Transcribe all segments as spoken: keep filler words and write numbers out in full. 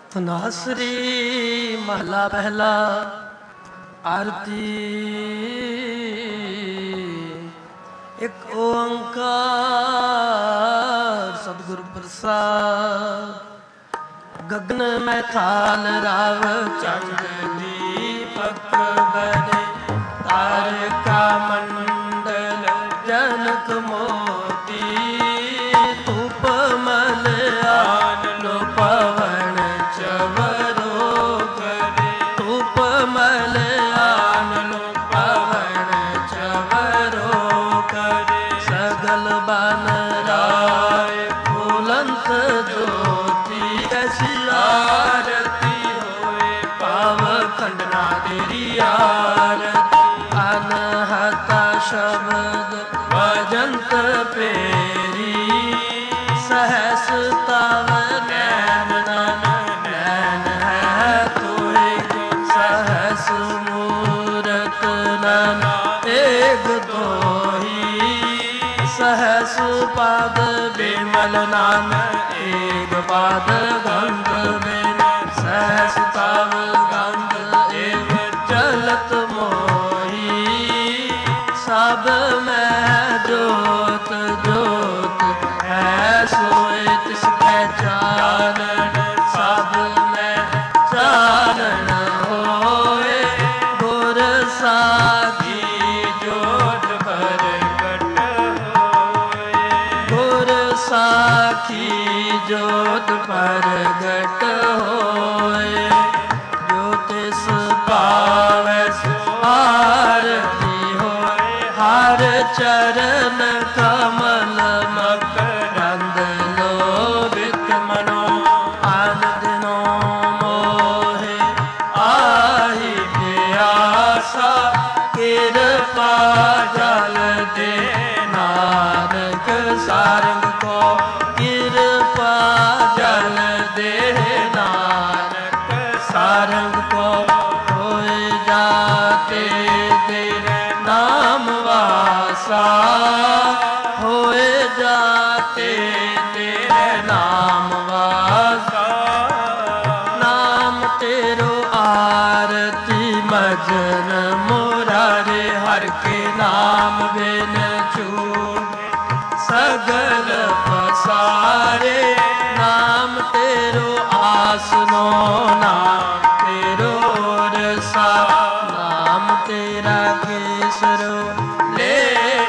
ਧਨਾਸਰੀ ਮਹਲਾ ਪਹਿਲਾ। ਆਰਤੀ ਇੱਕ ਓੰਕਾਰ ਸਤਿਗੁਰ ਪ੍ਰਸਾਦ। ਗਗਨ ਮੈਂ ਥਾਲ ਰਾਵ ਚੰਦ ਦੀਪਕ ਬਰੇ, ਤਾਰਕਾ ਮੰਡਲ ਜਨਕ ਮੋਤੀ, ਧੂਪ ਮਲ ਆਨੰਦ ਪਵਨ ਚਵਰੋ ਕਰੇ, ਧੂਪ ਮਲ ਆਨੰਦ ਪਵਨ ਚਵਰੋ ਕਰੇ, ਸਗਲ ਬਨ ਰਾਏ ਫੁਲੰਤ ਜੋਤੀ, ਐਸੀ ਆਰਤੀ ਹੋਏ ਪਾਵ ਖੰਡਨਾ ਤੇਰੀ ਆਰਤੀ। ਅਨਹਤਾ ਸ਼ਬਦ ਵਜੰਤ ਪੇਰੀ, ਸਹਸ ਤਵ ਨੈਣ ਨਨ ਨੈਣ ਹੈ ਤੋਏ, ਸਹਸ ਮੂਰਤ ਨਨ ਏਕ ਤੋਹੀ, ਸਹਸ ਪਦ ਬਿਮਲ ਨਨ ਏਕ ਪਦ ਗੰਧ ਬਿਨ, ਸਹਸ ਤਵ ਗੰਧ ਏਵ ਚਲਤ ਮੋਹੀ, ਸਭ ਮੈਂ ਜੋਤ ਜੋਤ ਹੈ ਸੋਏ ਤਿਸ ਪਹਿਚਾਨਣ, ਸਭ ਮੈਂ ਚਾਨਣ ਹੋਏ, ਗੁਰ ਸਾਖੀ ਜੋਤ ਪ੍ਰਗਟ ਹੋਏ, ਗੁਰ ਸਾਖੀ ਜੋਤ ਪ੍ਰਗਟ ਹੋਏ, ਜੋ ਤਿਸ ਪਾਵੈ ਸੋ ਆਰਤੀ ਹੋਏ, ਹਰ ਚਰਨ ਕਮਲ ਮਕਰੰਦ ਲੋਭਿਤ ਮਨੋ, ਆਨੰਦਨੋ ਮੋਹਿ ਆਹੀ ਪਿਆਸਾ, ਕਿਰਪਾ ਜਲ ਦੇ ਨਾਨਕ ਸਾਰੰਗ ਕੋ, ਕਿਰਪਾ ਜਲ ਦੇ ਨਾਨਕ ਸਾਰੰਗ ਕੋ, ਹੋਏ ਜਾਤੇ ਤੇਰੇ ਨਾਮ ਵਾਸਾ, ਹੋਏ ਜਾਤੇ ਤੇਰੇ ਨਾਮ ਵਾਸਾ। ਨਾਮ ਤੇਰੋ ਆਰਤੀ ਮਜਨ ਮੁਰਾਰੇ, ਹਰ ਕੇ ਨਾਮ ਬਿਨ ਛੂਟੇ ਸਗਲ ਪਸਾਰੇ, ਨਾਮ ਤੇਰੋ ਆਸਨੋ, ਨਾਮ ਤੇਰੋ ਰਸਾ, ਨਾਮ ਤੇਰਾ ਕੇਸਰੋ ਲੈ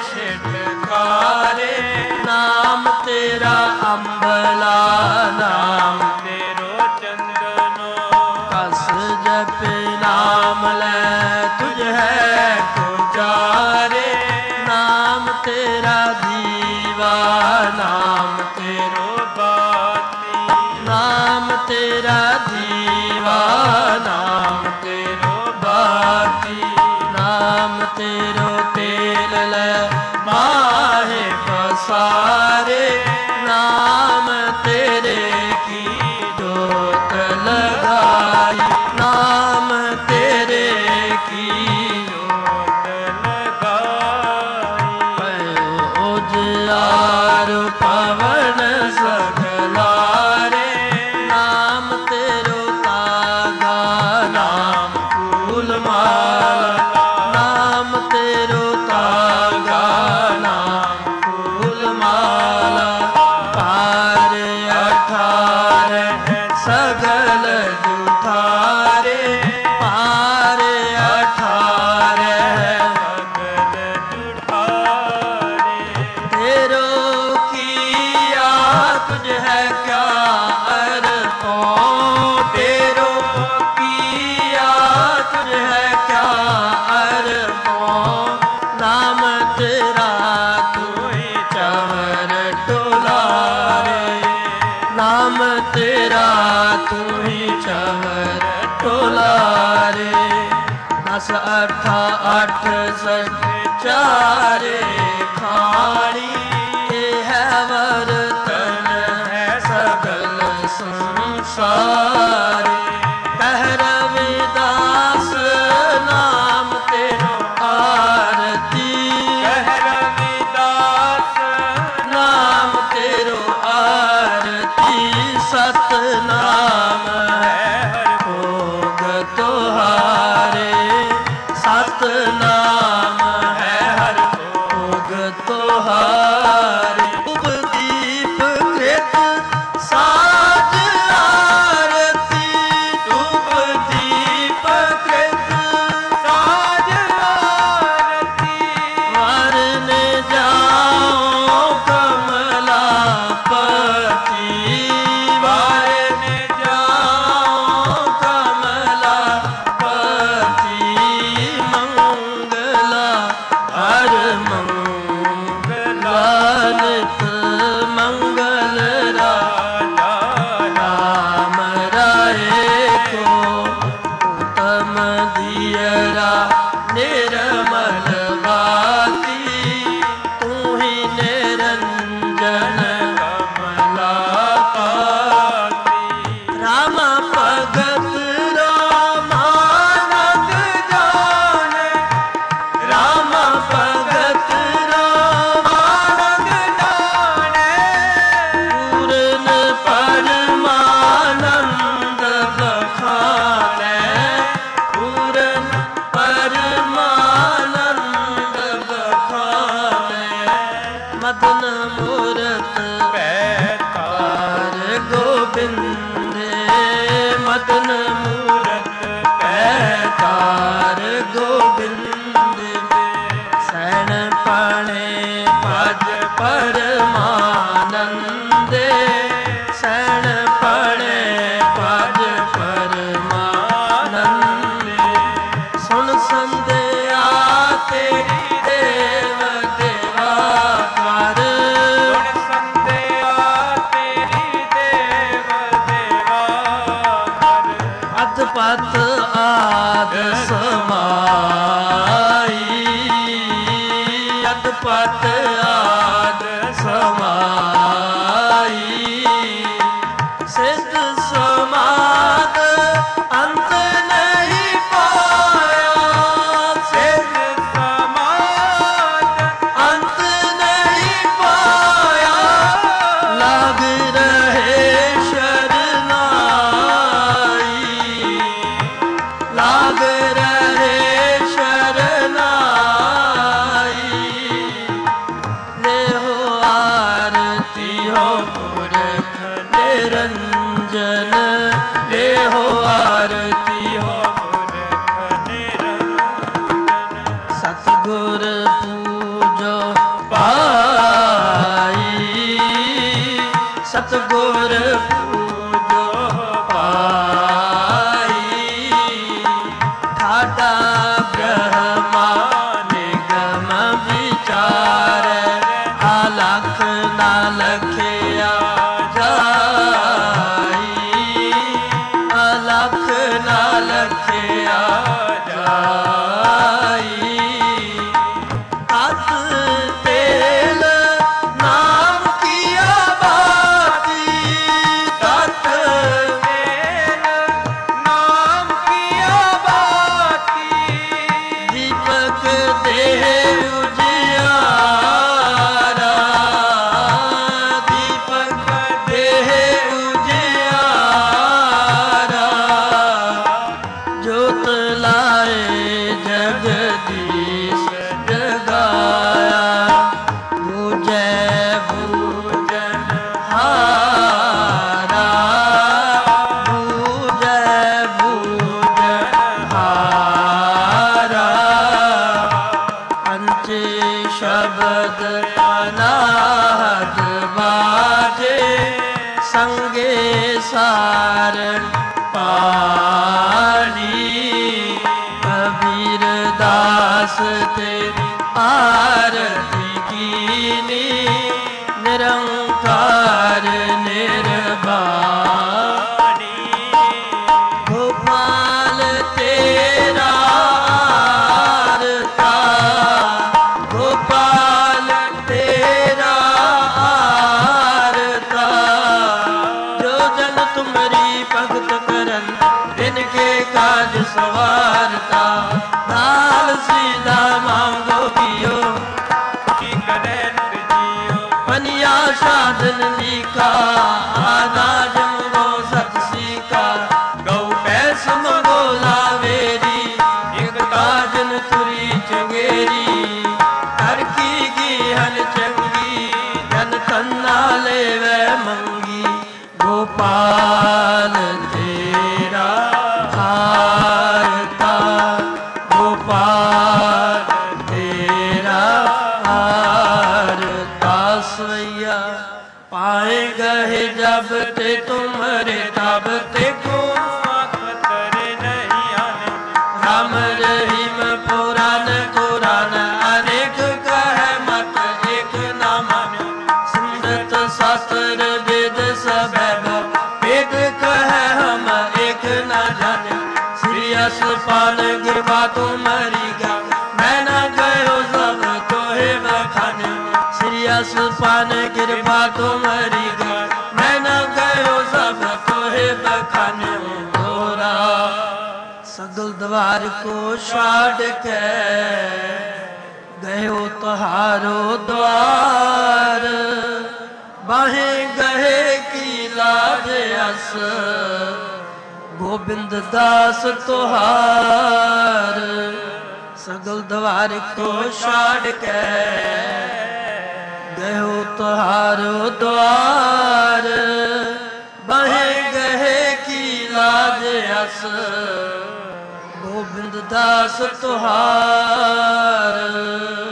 ਛਿਟਕਾਰੇ, ਨਾਮ ਤੇਰਾ ਅੰਬਲਾ, ਨਾਮ ਤੇਰੋ ਚੰਦਨੋ, ਕਸ ਜਪੇ ਨਾਮ ਲੈ ਤੁਝ ਹੈ ਗੁਜਾਰੇ, ਨਾਮ ਤੇਰਾ ਦੀਵਾ, ਨਾਮ ਤੇਰੋ ਬਾਤੀ, ਨਾਮ ਤੇਰਾ ਦੀਵਾ, ਨਾਮ ਤੇਰੋ ਬਾਤੀ, ਨਾਮ ਤੇਰੋ ਤੇਲ ਲੈ ਮਾਹੇ ਪਸਾਰੇ, ਨਾਮ ਤੇਰੇ ਕੀ ਜੋਤ ਲਗਾਈ, ਨਾਮ ਤੇਰੇ ਕੀ ਜੋਤ ਲਗਾਈ। ਪਇਓ ਉਜਿਆਰ ਪਵਨ ਸਗਲਾਰੇ, ਨਾਮ ਤੇਰੋ ਤਾਗਾ, ਨਾਮ ਫੂਲ ਮਾਲਾ, ਨਾਮ ਤੇਰੋ ਤਾਗਾ, ਨਾਮ ਫੂਲ ਮਾਲਾ। ਪਾਰ ਅਠਾਰਹਿ ਸਗਲ ਜੁਠਾਰੇ, ਪਾਰ ਅਠਾਰਹਿ ਸਗਲ ਜੁਠਾਰੇ, ਤੇਰੋ ਕੀਆ ਤੁਝ ਹੈ ਕਿਆ ਅਰਪੋ, ਤੇਰੋ ਕੀਆ ਤੁਝ ਹੈ ਕਿਆ ਅਰਪੋ, ਨਾਮ ਤੇਰਾ ਤੂੰ ਚਵਰ ਟੋਲਾਰੇ, ਨਾਮ ਤੇਰਾ ਤੂੰ ਚਵਰ ਟੋਲਾਰੇ। ਦਸ ਅਠਾ ਅੱਠ ਸਠ ਚਾਰੇ ਖਾਣੀ, ਇਹ ਹੈ ਵਰਤਨ ਹੈ ਸਗਲ ਸੰਸਾਰੇ, ਕਹਿ ਰਵਿਦਾਸ ਨਾਮ ਤੇਰੋ ਆਰਤੀ, ਕਹਿ ਰਵਿਦਾਸ ਨਾਮ ਤੇਰੋ ਆਰਤੀ, ਸਤਨਾਮ ਹੈ मदन मूरत पैतार गोविंद सैन पाणे पद परमानंद सैन पाणे पद परमानंद सुन संध्या तेरी देव देवा कर पत आद समाई अदपत आद समाई सिद्ध समाद अंत नहीं पाया सिद्ध समाद अंत नहीं पाया लग रहे लाग रहे शरनाई ले हो आरती हो पुरख निरंजन ले हो आरती हो पुरख निरंजन सतगुर पूजो पाई सतगुर पूजो ब्रह्मा निगम विचार अलख न लखिया जाई अलख न लखिया जाई हथ तेल नाम किया बाती तत तेल नाम किया दीपक देह उजियारा दीपक देह उजियारा ज्योत लाए जगदीश जगाया भूजय भूजन हारा भूजय भूजन हारा पंचे शब्द अनाहत बाजे संगे सारण पानी कबीर दास तेरी आरती कीनी निरंकार निर्वाणी गोपाल तेरा आरता गोपाल तेरा आरता जो जन तुमरी भगत करन इनके काज सवारता नाल सीधा मांगो कियो की करें जियो पनिया साधन लीका आना जमगो सत सीका गौ पैस मंगो लावेरी एक काजन तुरी चंगेरी हर की गी हन चंगी जन कन्ना ले वे मंगी गोपाल तेरा आरता गोपाल तेरा आरता सैया पाए गए जब ते तुम्हारे तब ते को खतर नहीं आने राम रहीम पुराण कुरान अनेक कह मत एक ना मानो सिमरत शास्त्र वेद सब वेद कह हम एक ना जाने श्री असपान गिरवा तुम्हारी गा मैं ना गयो सब तोहे बखाने श्री असपान गिरवा तुम्हारी गा मैं ना गयो सब तोहे बखाने तोरा सगल द्वार को छाड़ के गयो तहारो द्वार बाहें गहे की लाज अस गोबिंद दास तोहार सगल द्वार को छाड़ के गयो तोहारो द्वार बाहें गहे की लाज ਰਸ ਗੋਬਿੰਦ ਦਾਸ ਤੁਹਾਰ।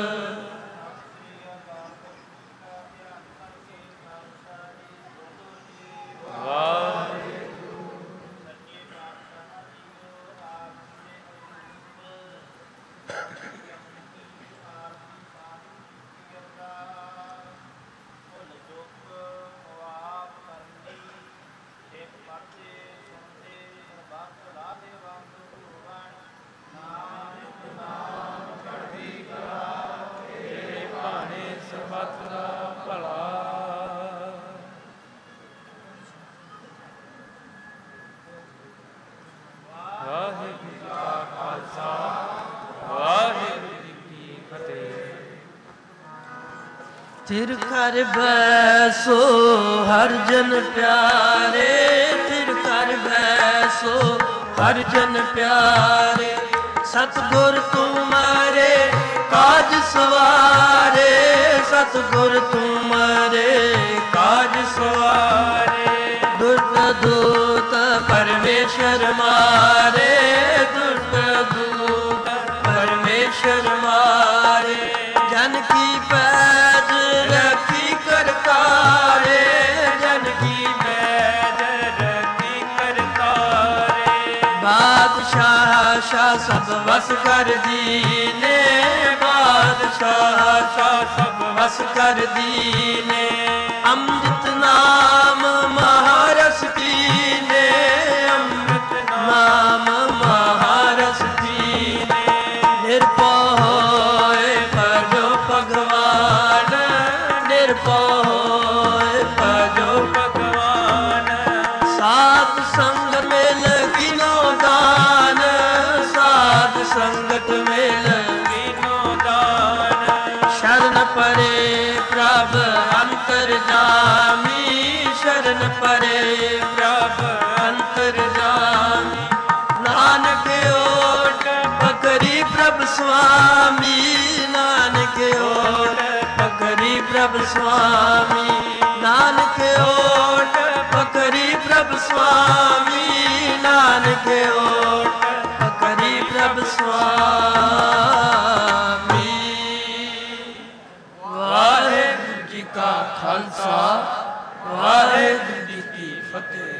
थिर कर बैसो हर जन प्यारे, थिर कर बैसो हर जन प्यारे। सतगुर तुम्हारे काज सवारे, सतगुर तुम्हारे काज सवारे। दुष्ट दूत परमेश्वर मारे, दुष्ट दूत परमेश्वर मारे। जन की पैज रखी करतारे, जन की पैज रखी करतारे। बादशाह शाह सब वस कर दीने, बादशाह शाह सब वस कर दीने। अमृत नाम महारस पीने, अमृत नाम महारस पीने। निर्भय होए भजो भगवान, निर्भय होए भजो भगवान। साध संग में लगिनो दान, साध संगत में लगिनो दान। शरण परे प्रभ अंतर्जामी, शरण परे प्रभ अंतर्जामी। नानक ओट पकड़ी प्रभ स्वामी, नानक ओट पकड़ी प्रभ स्वामी। नानक ओट पकड़ी प्रभ स्वामी, नानक ओट पकड़ी प्रभ स्वामी। वाहेगुरु जी का खालसा, वाहेगुरु जी की फतेह।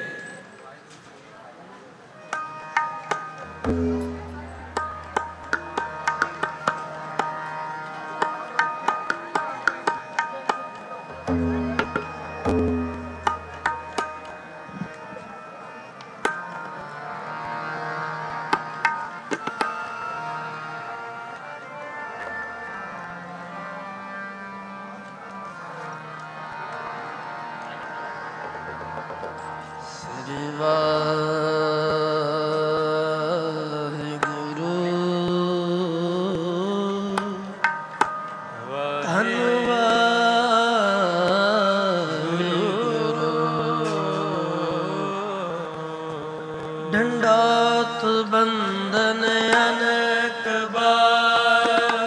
ढंडोत बंधन अनेक बार,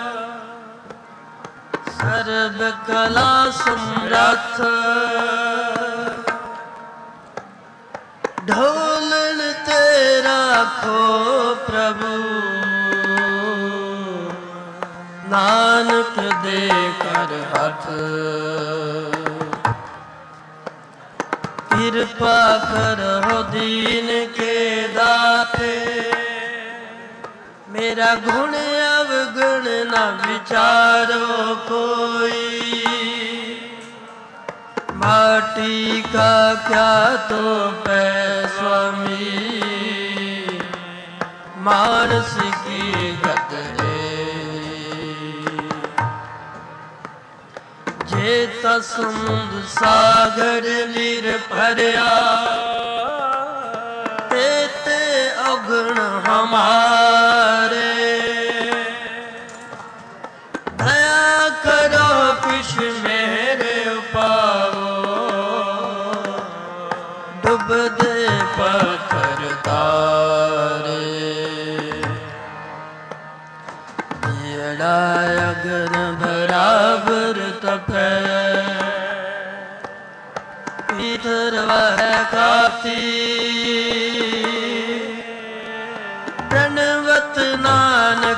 सर्व कला समर्थ। ढोलन तेरा खो प्रभु, नानक दे कर हाथ। कृपा करो दीन के दाते, मेरा गुण अवगुण न विचारो कोई। माटी का क्या तो पै स्वामी, मानस की गत जेता समुद्र सागर नीर भरिया, तेते अगुण हमारे। दया करो कुछ मेरे पाओ, डूब दे पत्थर तारे। येड़ा अगन बराबर तपे, पीथर वह काती।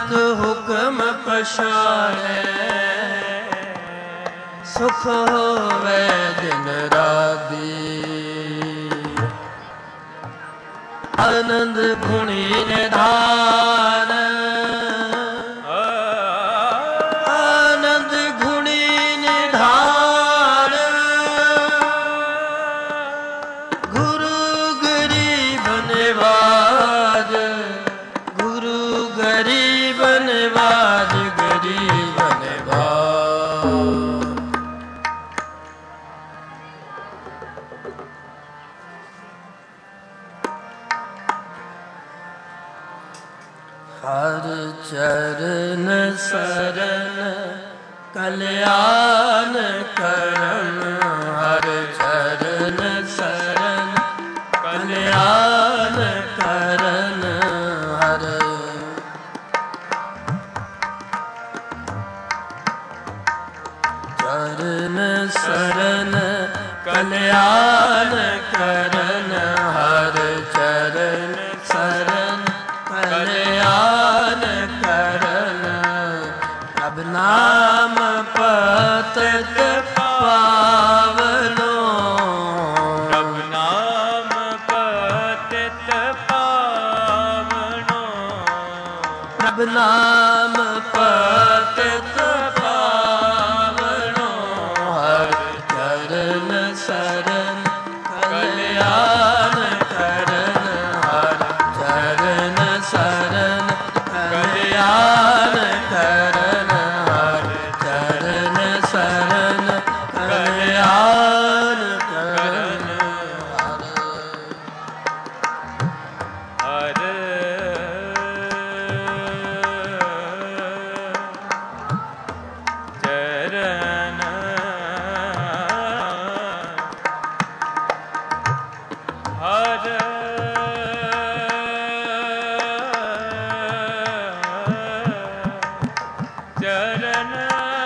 ਨਾਨਕ ਹੁਕਮ ਪਛਾਣੈ, ਸੁਖ ਹੋਵੇ ਦਿਨ ਰਾਤੀ। ਆਨੰਦ ਗੁਣੀ ਨਿਧਾਨ, ਆਨੰਦ ਗੁਣੀ ਨਿਧਾਨ, ਗੁਰੂ ਗਰੀਬ ਨਿਵਾਜ, ਗੁਰੂ ਗਰੀਬ ਨਿਵਾਜ, ਗਰੀਬ ਨਿਵਾਜ। ਹਰ ਚਰਨ ਸਰਨ ਕਲਿਆਣ ਕਰਨ, ਹਰ ਚਰਨ ਸਰਨ ਕਲਿਆਣ ਕਰਨ, ਹਰ ਚਰਨ ਸਰਨ ਕਲਿਆਣ ਕਰਨ, ਹਰ ਚਰਨ ਸਰਨ ਕਲਿਆਣ ਕਰਨ। ਪ੍ਰਭ ਨਾਮ ਪਤਿਤ ਪਾਵਨੋ, ਪ੍ਰਭ ਨਾਮ ਪਤਿਤ ਪਾਵਨੋ, ਪ੍ਰਭ ਨਾਮ ਪਤਿਤ ਪਾਵਨੋ, ਹਰ ਚਰਨ ਸਰਨ ਕਲਿਆਣ ਕਰਨ, ਹਰ ਚਰਨ ਸਰਨ ਕਲਿਆਣ ਕਰਨ, ਹਰ ਚਰਨ ਸਰਨ ਕਲਿਆਣ ਕਰਨ, ਹਰ ਚਰਨ ਹਰ ਚਰਨ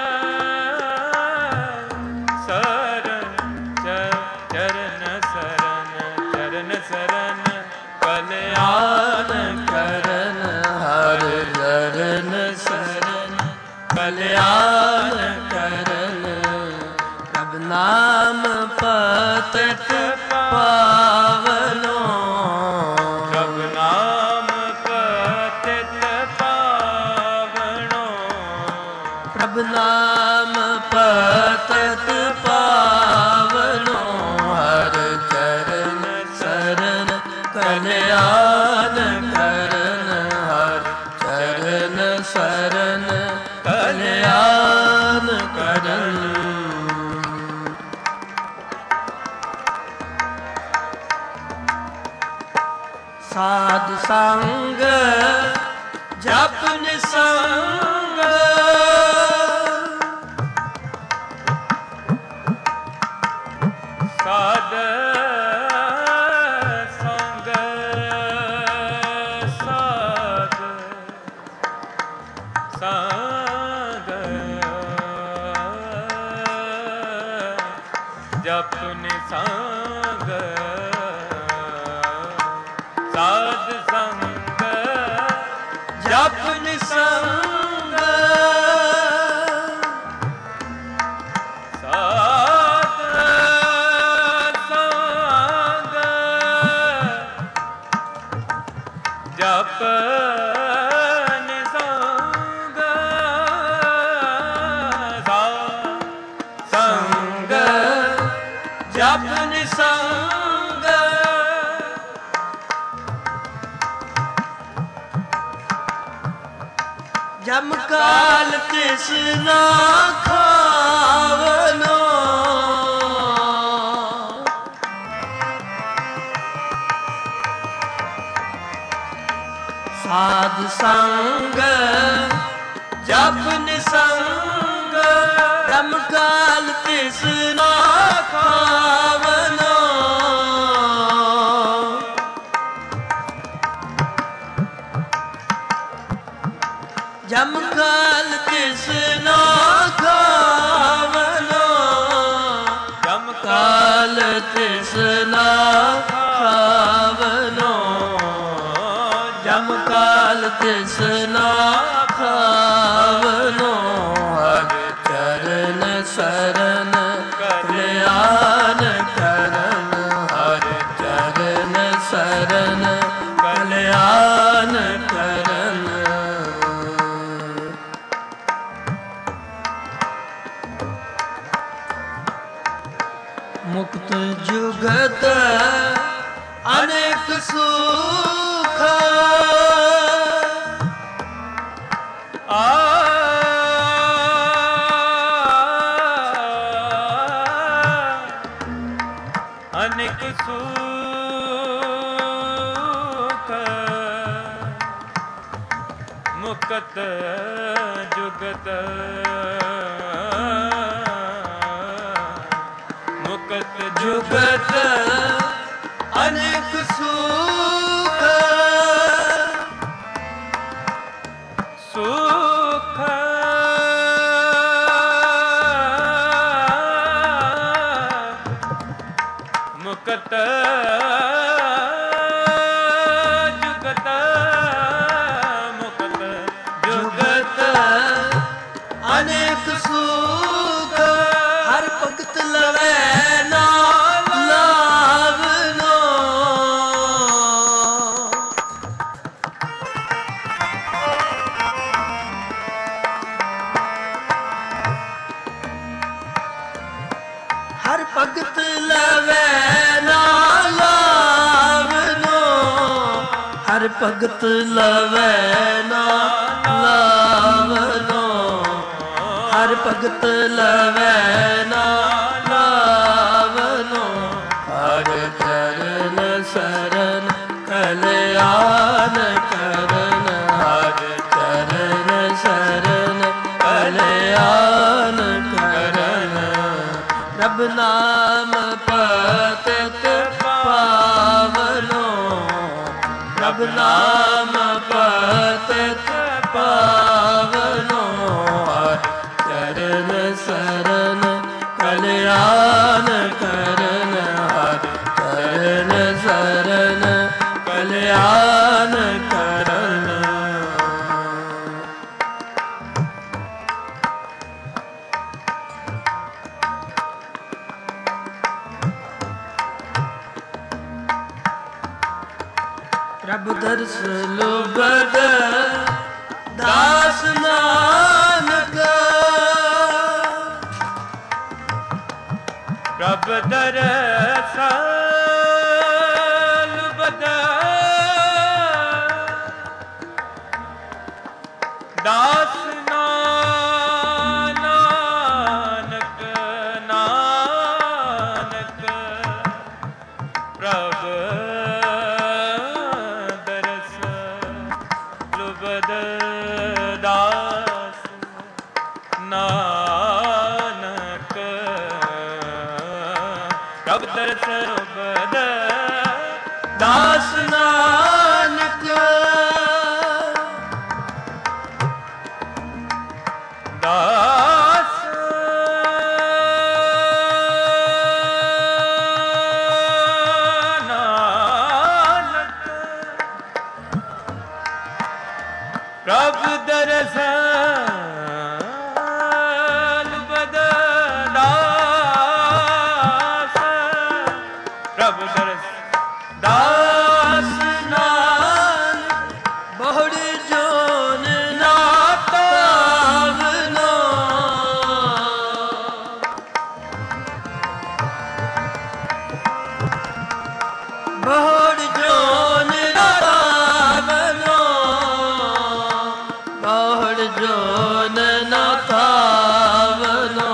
ਸਰਨ ਚਰਨ ਸਰਨ ਚਰਨ ਸਰਨ ਕਲਿਆਣ ਕਰਨ, ਹਰ ਚਰਨ ਸਰਨ ਕਲਿਆਣ ਕਰਨ। ਪ੍ਰਭ ਨਾਮ ਪਤਿਤ ਪਾਵਨੋ, ਪ੍ਰਭ ਨਾਮ ਪਤਿਤ ਪਾਵਨੋ, ਪ੍ਰਭ ਨਾਮ ਪਤਿਤ ਪਾਵਨੋ, ਹਰ ਚਰਨ ਸਰਨ ਕਲਿਆਣ ਕਰਨ, ਹਰ ਚਰਨ ਸਰਨ ਕਲਿਆਣ ਕਰਨ। ਸਾਧ ਸੰਗ ਜਪ ਨਿਸੰਗ, ਸਾਧ ਸੰਗ ਸਾਧ ਸੰਗ ਜਪ ਨਿਸੰਗ, ਸਾਧ ਸੰਗ ਜਪ ਨਿਸੰਗ, ਸਾਧ ਸੰਗ ਜਪ ਨਿਸੰਗ, ਸਾਧ ਸੰਗ ਜਪ ਨਿਸੰਗ, ਜਮ ਕਾਲ ਤਿਸ ਨਾ ਖਾਵਨੋ, ਸਾਧ ਸੰਗ ਜਪ ਨਿਸੰਗ, ਜਮ ਕਾਲ ਤਿਸ ਨਾ ਖਾਵਨੋ, ਜਮ ਕਾਲ ਤਿਸ ਨਾ ਖਾਵਨੋ, ਜਮ ਕਾਲ ਤਿਸ ਨਾ ਖਾਵਨੋ, ਜਮ ਕਾਲ ਤਿਸ ਨਾ ਸੁਹਾਵਨੋ ਹਰ ਚਰਨ ਸਰਨ ਕਲਿਆਣ ਕਰਨ ਹਰ ਚਰਨ ਸਰਨ ਕਲਿਆਣ ਕਰਨ ਮੁਕਤ ਜੁਗਤ ਅਨੇਕ ਸੁਖ ਆ ਅਨੇਕ ਸੁਖ ਮੁਕਤ ਜੁਗਤ ਮੁਕਤ ਜੁਗਤ ਅਨੇਕ ਸੁਖ ਸੁਖ ਮੁਕਤ ਜੁਗਤ ਮੁਕਤ ਜੁਗਤ ਅਨੇਕ ਸੁਖ ਹਰ ਭਗਤ ਲਵੈ ਨਾਮ ਲਾਵਨੋ ਹਰ ਭਗਤ ਲਵੈ ਨਾਮ ਲਾਵਨੋ ਹਰ ਭਗਤ ਲਵੈ ਨਾਮ ਲਾਵਨੋ ਹਰ ਭਗਤ ਲਵੈ ਨਾਮ ਲਾਵਨੋ ਹਰ ਚਰਨ ਸਰਨ ਕਲਿਆਣ ਕਰਨ ਹਰ ਚਰਨ ਸਰਨ ਕਲਿਆਣ ਕਰਨ ਰਬ ਨਾਮ ਪਤਿਤ ਪਾਵਨੋ ਰਬ ਨਾਮ ਪਤਿਤ ਪਾਵਨੋ ਹਰ ਚਰਨ ਸਰਨ ਕਲਿਆਣ ਕਰਨ ਹਰ ਚਰਨ ਸਰਨ ਕਲਿਆਣ ਕਰਨ ਪ੍ਰਭ ਦਰਸ ਲੋਬਦ ਦਾਸ ਨਾਨਕ ਪ੍ਰਭ ਦਰਸਾ ਲੁਬਦ ਦਾਸ ਨਾਨਕ ਨਾਨਕ ਪ੍ਰਭ ਦਰਸ ਲੁਬਦ ਦਾਸ ਨਾਨਕ ਪ੍ਰਭ ਦਰਸ ਲੁਬਦ ਦਾਸ ਨਾਨਕ ਦਾਸ ਨਾਨਕ ਪ੍ਰਭ ਦਰਸ ਲੁਬਦ ਦਾਸ ਪ੍ਰਭ ਦਰਸ ਦਾਸ ਨਾਨਕ ਬਹੁੜ ਜੋਨ ਨਾ ਪਾਵਨੋ ਬਹੁੜ ਜੋਨ ਨਾ ਪਾਵਨੋ ਬਹੁੜ ਜੋਨ ਨਾ ਪਾਵਨੋ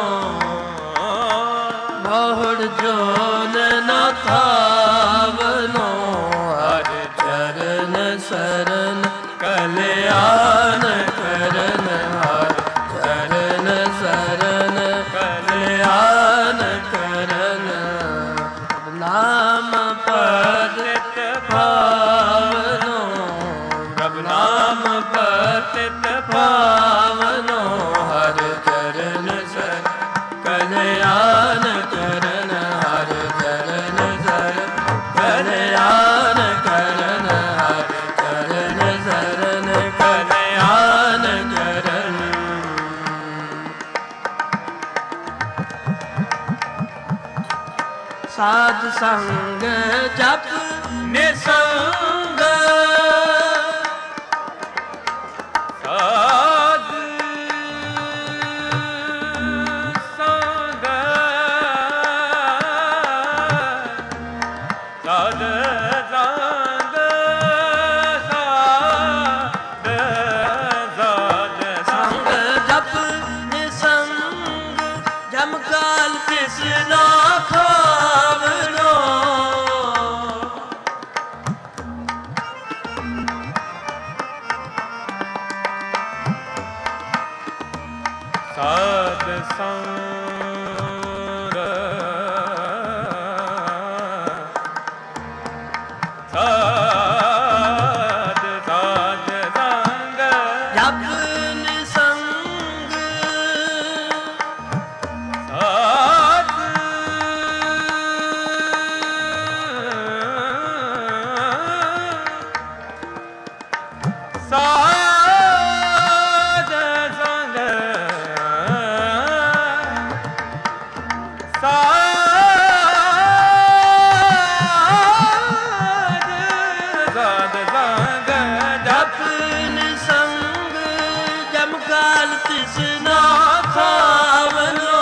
ਬਹੁੜ ਜੋਨ ਨਾ ਪਾਵਨੋ ਹਰ ਚਰਨ ਸਰਨ ਕਲਿਆਣ ਕਰਨ ਹਰ ਚਰਨ ਸਰਨ ਕਲਿਆਣ ਕਰਨ ਨਾਮ ਪਤਿਤ ਪਾਵਨੋ ਪ੍ਰਭ ਨਾਮ ਪਤਿਤ ਪਾਵਨੋ ਹਰ ਚਰਨ ਸਰਨ ਕਲਿਆਣ ਕਰਨ ਹਰ ਚਰਨ ਸਰਨ ਕਲਿਆਣ ਕਰਨ ਹਰ ਚਰਨ ਸਰਨ ਕਲਿਆਣ ਸਾਧ ਸੰਗ ਜਪ ਨਿਸੰਗ ਸਾਧ ਸੰਗ ਸਾਧ ਸੰਗ ਸਾਧ ਸਾਧ ਸੰਗ ਜਪ ਨਿਸੰਗ ਜਮ ਕਾਲ ਤਿਸ ਨਾ ਖਾਵਨੋ ਸਾਧ ਸੰਗ ਸਾਧ ਸਾਧ ਸੰਗ ਜਪ ਨਿਸੰਗ ਸਾਧ ਸਾਧ ਸੰਗ ਸਾਧ ਸਾਧ ਸੰਗ ਜਪ ਨਿਸੰਗ ਜਮ ਕਾਲ ਤਿਸ ਨਾ ਖਾਵਨੋ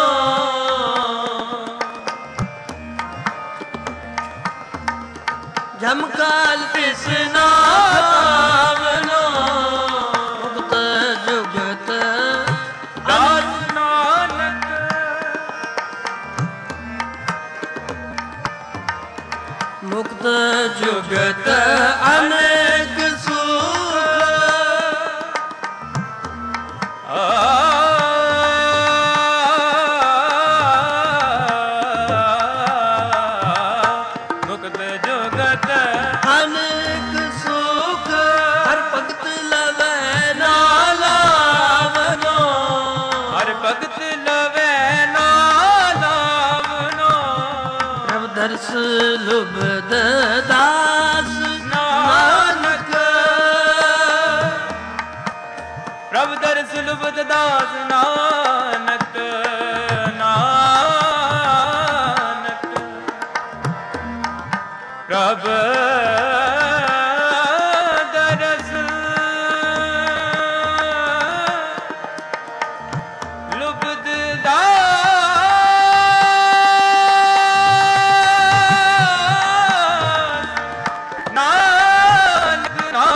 ਜਮ ਕਾਲ ਤਿਸ ਨਾ ਖਾਵਨੋ ਮੁਕਤ ਜੁਗਤ ਦਾਸ ਨਾਨਕ ਮੁਕਤ ਜੁਗਤ ਅਨੇਕ ਸੁਖ ਮੁਕਤ ਜੁਗਤ ਅਨੇਕ ਸੁਖ ਹਰ ਭਗਤ ਲਵੈ ਨਾ ਲਾਵਨੋ ਹਰ ਭਗਤ ਲਵੈ ਨਾ ਲਾਵਨੋ ਪ੍ਰਭ ਦਰਸ ਲੁਬਦ ਦਾਸ ਨਾਨਕ ਪ੍ਰਭ ਦਰਸ ਲੁਬਦ ਦਾਸ ਨਾਨਕ ਨਾਨਕ ਪ੍ਰਭ ਦਰਸ ਲੁਬਦ ਦਾਸ ਨਾਨਕ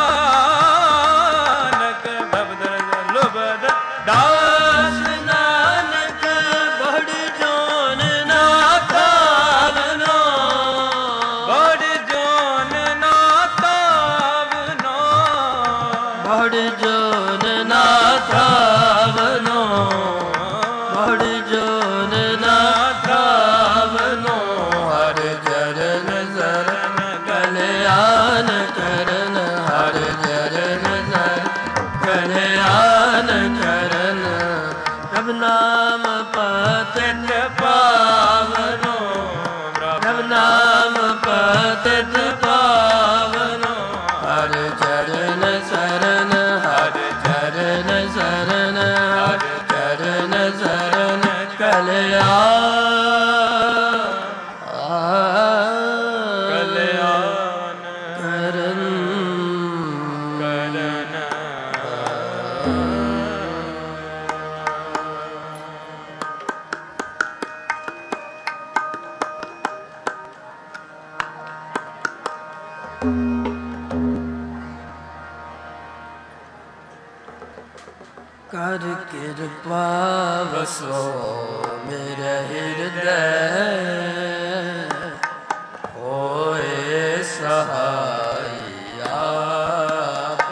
ਨਾਨਕ ਪ੍ਰਭ ਦਰਸ ਲੁਬਦ ਦਾਸ ਨਾਨਕ ਬੜ ਜੋਨ ਨਾ ਖਾਵਨੋ ਬੜ ਜੋਨ ਨਾ ਤਾਵਨੋ ਬੜ ਜੋਨ ਨਾ ਖਾਵਨੋ ਬੜ ਜੋਨ ਨਾ ਖਾਵਨੋ ਹਰ ਚਰਨ ਸਰਨ ਕਲਿਆਣ ਕਰਨ ਹਰ ਚਰਨ ਸਰਨ ਕਲਿਆਣ ਕਰਨ ਪ੍ਰਭ ਨਾਮ ਪਤਿਤ ਪਾਵਨੋ ਪ੍ਰਭ ਨਾਮ ਪਤਿਤ ਪਾਵਨੋ ਹਰ ਚਰਨ ਸਰਨ ਹਰ ਚਰਨ ਸਰਨ ਹਰ ਚਰਨ ਸਰਨ ਕਲਿਆਣ ਕਲਿਆਣ ਕਰਨ ਕਰਨ ਕਰ ਕਿਰਪਾ ਵਸੋ ਮੇਰੇ ਹਿਰਦੈ ਹੋਏ ਸਹਾਈ ਆਪ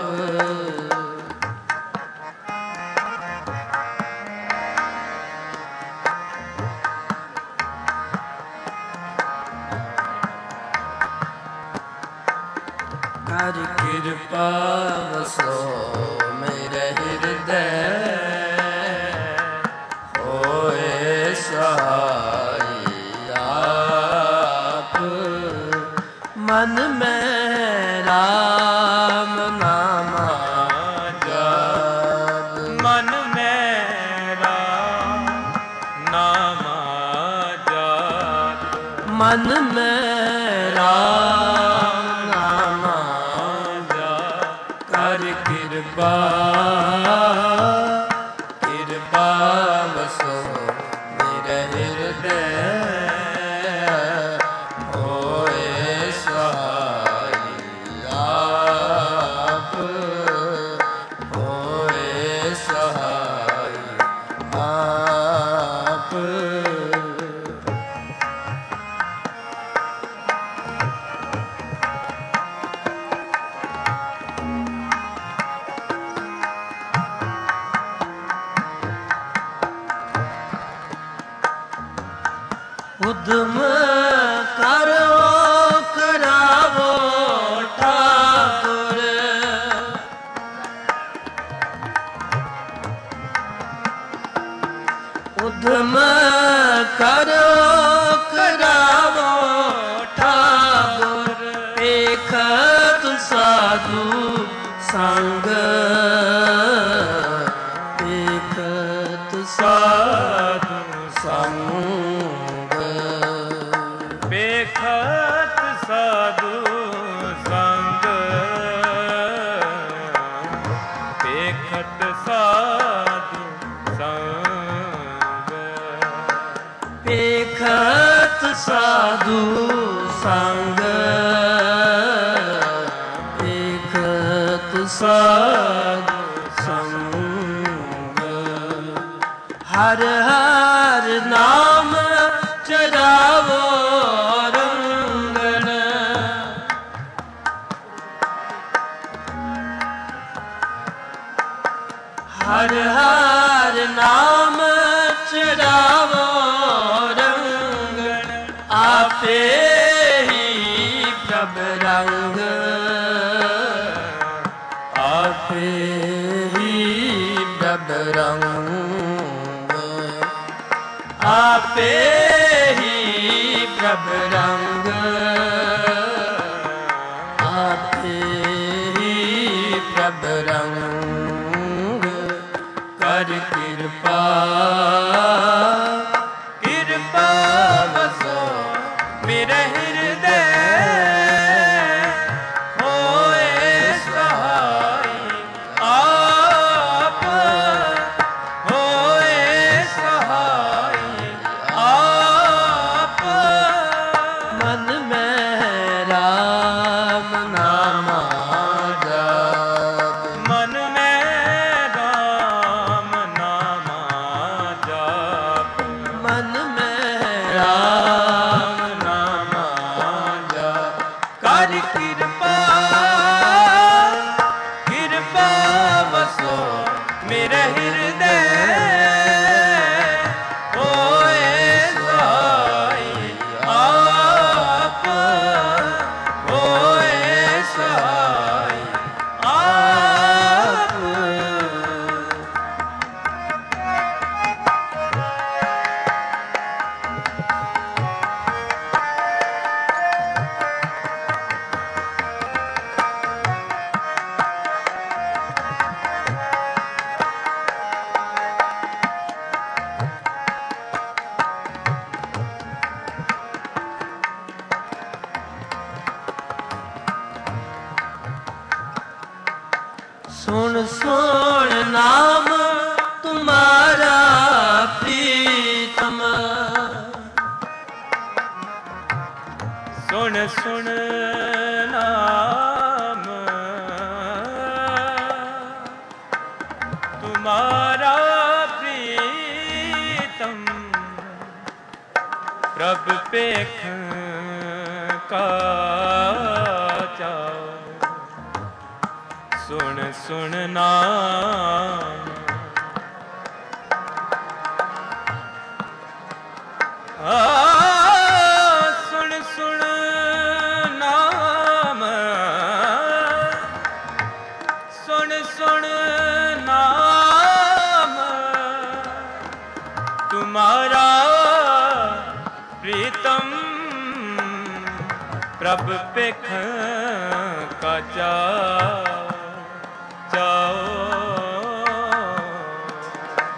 ਕਰ ਕਿਰਪਾ ਵਸੋ ਮੇਰੇ ਹਿਰਦੈ ਹੋਏ ਸਹਾਈ ਆਪ ਮਨ ਮੈਂ ਰਾਮ ਨਾਮ ਜਪ ਮਨ ਮੇਰਾ ਨਾਮ ਜਪ मन में राम नाम जा कर कृपा कृपा बसो मेरे हृदय होए सहाय आप होए सहाय आप। उद्यम करो करावो ठाकुर उद्यम करो करावो ठाकुर देखत साधु संग देखत साधु संग ਵੇਖਤ ਸਾਧੂ ਸੰਗ ਵੇਖਤ ਸਾਧੂ ਸੰਗ ਵੇਖਤ ਸਾਧੂ ਸੰਗ ਵੇਖਤ ਸਾਧੂ ਸੰਗ ਹਰ ਹਰ ਨਾਮ ਚਰਾਵੋ ਰੰਗਣ ਹਰ ਹਰ ਨਾਮ ਚਰਾਵੋ ਰੰਗਣ ਆਪੇ ਹੀ ਪ੍ਰਭ ਰੰਗ ਆਪੇ ਹੀ ਪ੍ਰਭ ਰੰਗ ਆਪੇ ਹੀ ਪ੍ਰਭ ਰੰਗ ਆਪੇ ਹੀ ਪ੍ਰਭ ਰੰਗ ਕਰ ਕਿਰਪਾ ਕਿਰਪਾ ਬਸੋ ਮੇਰੇ ਹਿਰਦੈ ਹੋਏ ਸਹਾਈ ਆਪ ਹੋਏ ਸਹਾਈ ਆਪ। ਮਨ ਮੈਂ ਰਾਮ ਨਾਮ ਜਪ ਮਨ ਮੈਂ ਰਾਮ ਨਾਮ ਜਾਪ ਮਨ ਮੈਂ ਰਾਮ ਨਾਮ ਜਪ ਕਰ ਕਿਰਪਾ ਕਿਰਪਾ ਵਸੋ ਮੇਰੇ ਹਿਰਦੈ ਹੋਏ ਸਹਾਈ ਆਪ ਹੋਏ ਸਹਾਈ ਆਪ। सुन सुन नाम तुम्हारा प्रीतम सुन सुन नाम तुम्हारा प्रीतम प्रभ पेख का चाओ सुन सुन नाम आ सुन सुन नाम सुन सुन नाम तुम्हारा प्रीतम प्रभ पेख का चाओ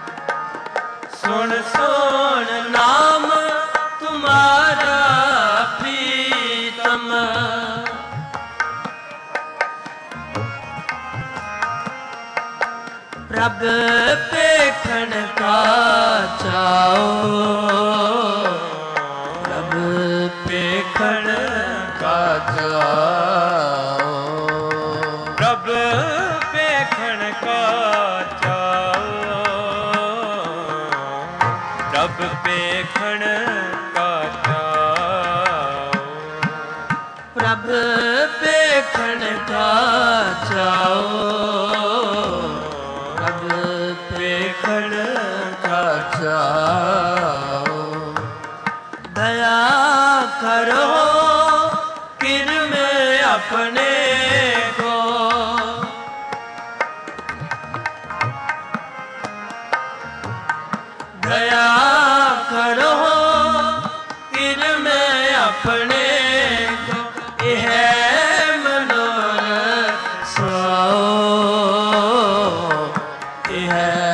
सुन सुन नाम तुम्हारा ਪ੍ਰਭ ਵੇਖਣ ਕਾ ਚਾਓ, ਪ੍ਰਭ ਵੇਖਣ ਕਾ ਚਾਓ, ਪ੍ਰਭ ਵੇਖਣ ਕਾ ਚਾਓ, ਪ੍ਰਭ ਵੇਖਣ ਕਾ ਚਾਓ, ਪ੍ਰਭ ਵੇਖਣ ਕਾ ਚਾਓ, ਪ੍ਰਭ ਵੇਖਣ ਕਾ ਚਾਓ। ਦਇਆ ਕਰੋ ਕਿਰਮੇ ਆਪਣੇ ਕੋ, ਦਇਆ ਕਰੋ ਕਿਰਮੇ ਆਪਣੇ ਕੋ, ਇਹ ਮਨੋਰਥ ਸੁਆਓ, ਇਹ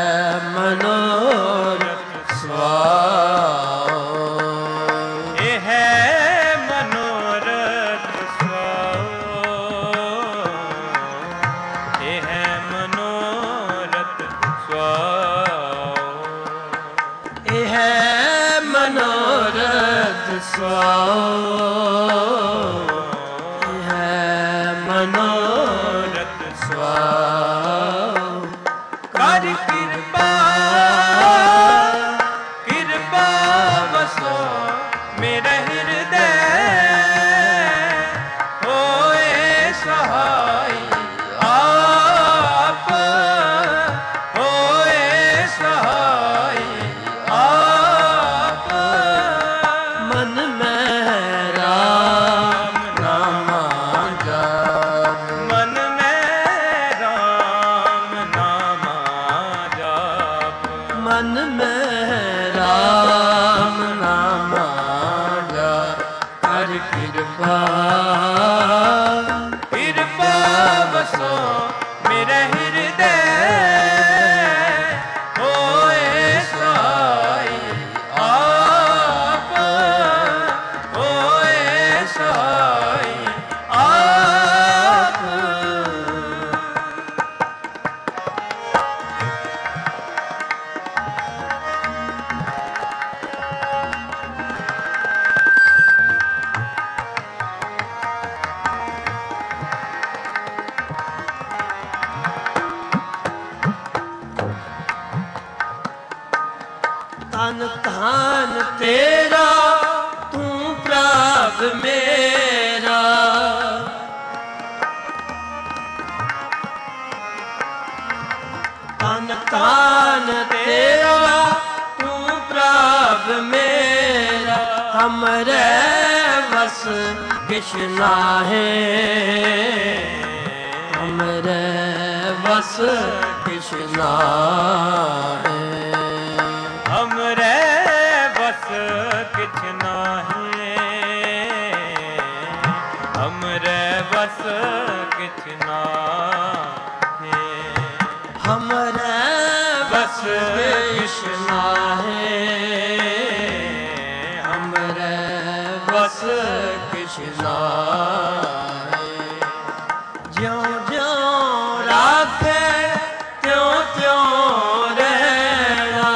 ਮਨੋਰਥ ਸੁਆਓ, ਇਹ ਮਨੋਰਥ ਸੁਆਓ, ਇਹ ਮਨੋਰਥ ਸੁਆਓ, ਇਹ ਮਨੋਰਥ ਸੁਆਓ, ਇਹ ਮਨੋਰਥ ਸੁਆਓ। ਕਰ ਕਿਰਪਾ ਕਿਰਪਾ ਵਸੋ ਮੇਰੇ ਹਿਰਦੈ, ਹੋਏ ਸਹਾਈ ਆਪ, ਹੋਏ ਸਹਾਈ ਆਪ। ਮਨ ਮੈਂ ਰਾਮ ਨਾਮਾ ਜਪ, ਮਨ ਮੈਂ ਰਾਮ ਨਾਮਾ ਜਾਪ, ਮਨ ਮੈਂ ਰਾਮ ਨਾਮਾ ਜਪ। ਕਰ ਕਿਰਪਾ ਕਿਰਪਾ ਵਸੋ ਮੇਰੇ ਹਿਰਦੈ, ਹੋਏ ਸਹਾਈ ਆਪ, ਹੋਏ ਸਹਾਈ ਆਪ। ਤਨ ਧਨ ਤੇਰਾ ਤੂੰ ਪ੍ਰਭ ਮੇਰਾ, ਤਨ ਧਨ ਤੇਰਾ ਤੂੰ ਪ੍ਰਭ ਮੇਰਾ। ਹਮਰੇ ਵਸ ਕਿਛ ਨਾਹੀ, ਹਮਰੇ ਵਸ ਕਿਛ ਨਾਹੀ, ਹਮਰੇ ਬਸ ਕਿਛ ਨਾਹੀ, ਹਮਰੇ ਬਸ ਕਿਛ ਨਾਹੀ, ਹਮਰੇ ਬਸ ਕਿਛ ਨਾਹੀ, ਹਮਰੇ ਬਸ ਕਿਛ ਨਾਹੀ। ਜਿਉਂ ਜਿਉਂ ਰਾਖੇ ਤਿਉਂ ਤਿਉਂ ਰਹਿਣਾ,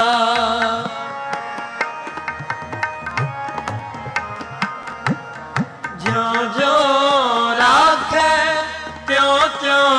ਜਿਉਂ ਜਿਉਂ ਰਾਖੇ ਤਿਉਂ ਤਿਉਂ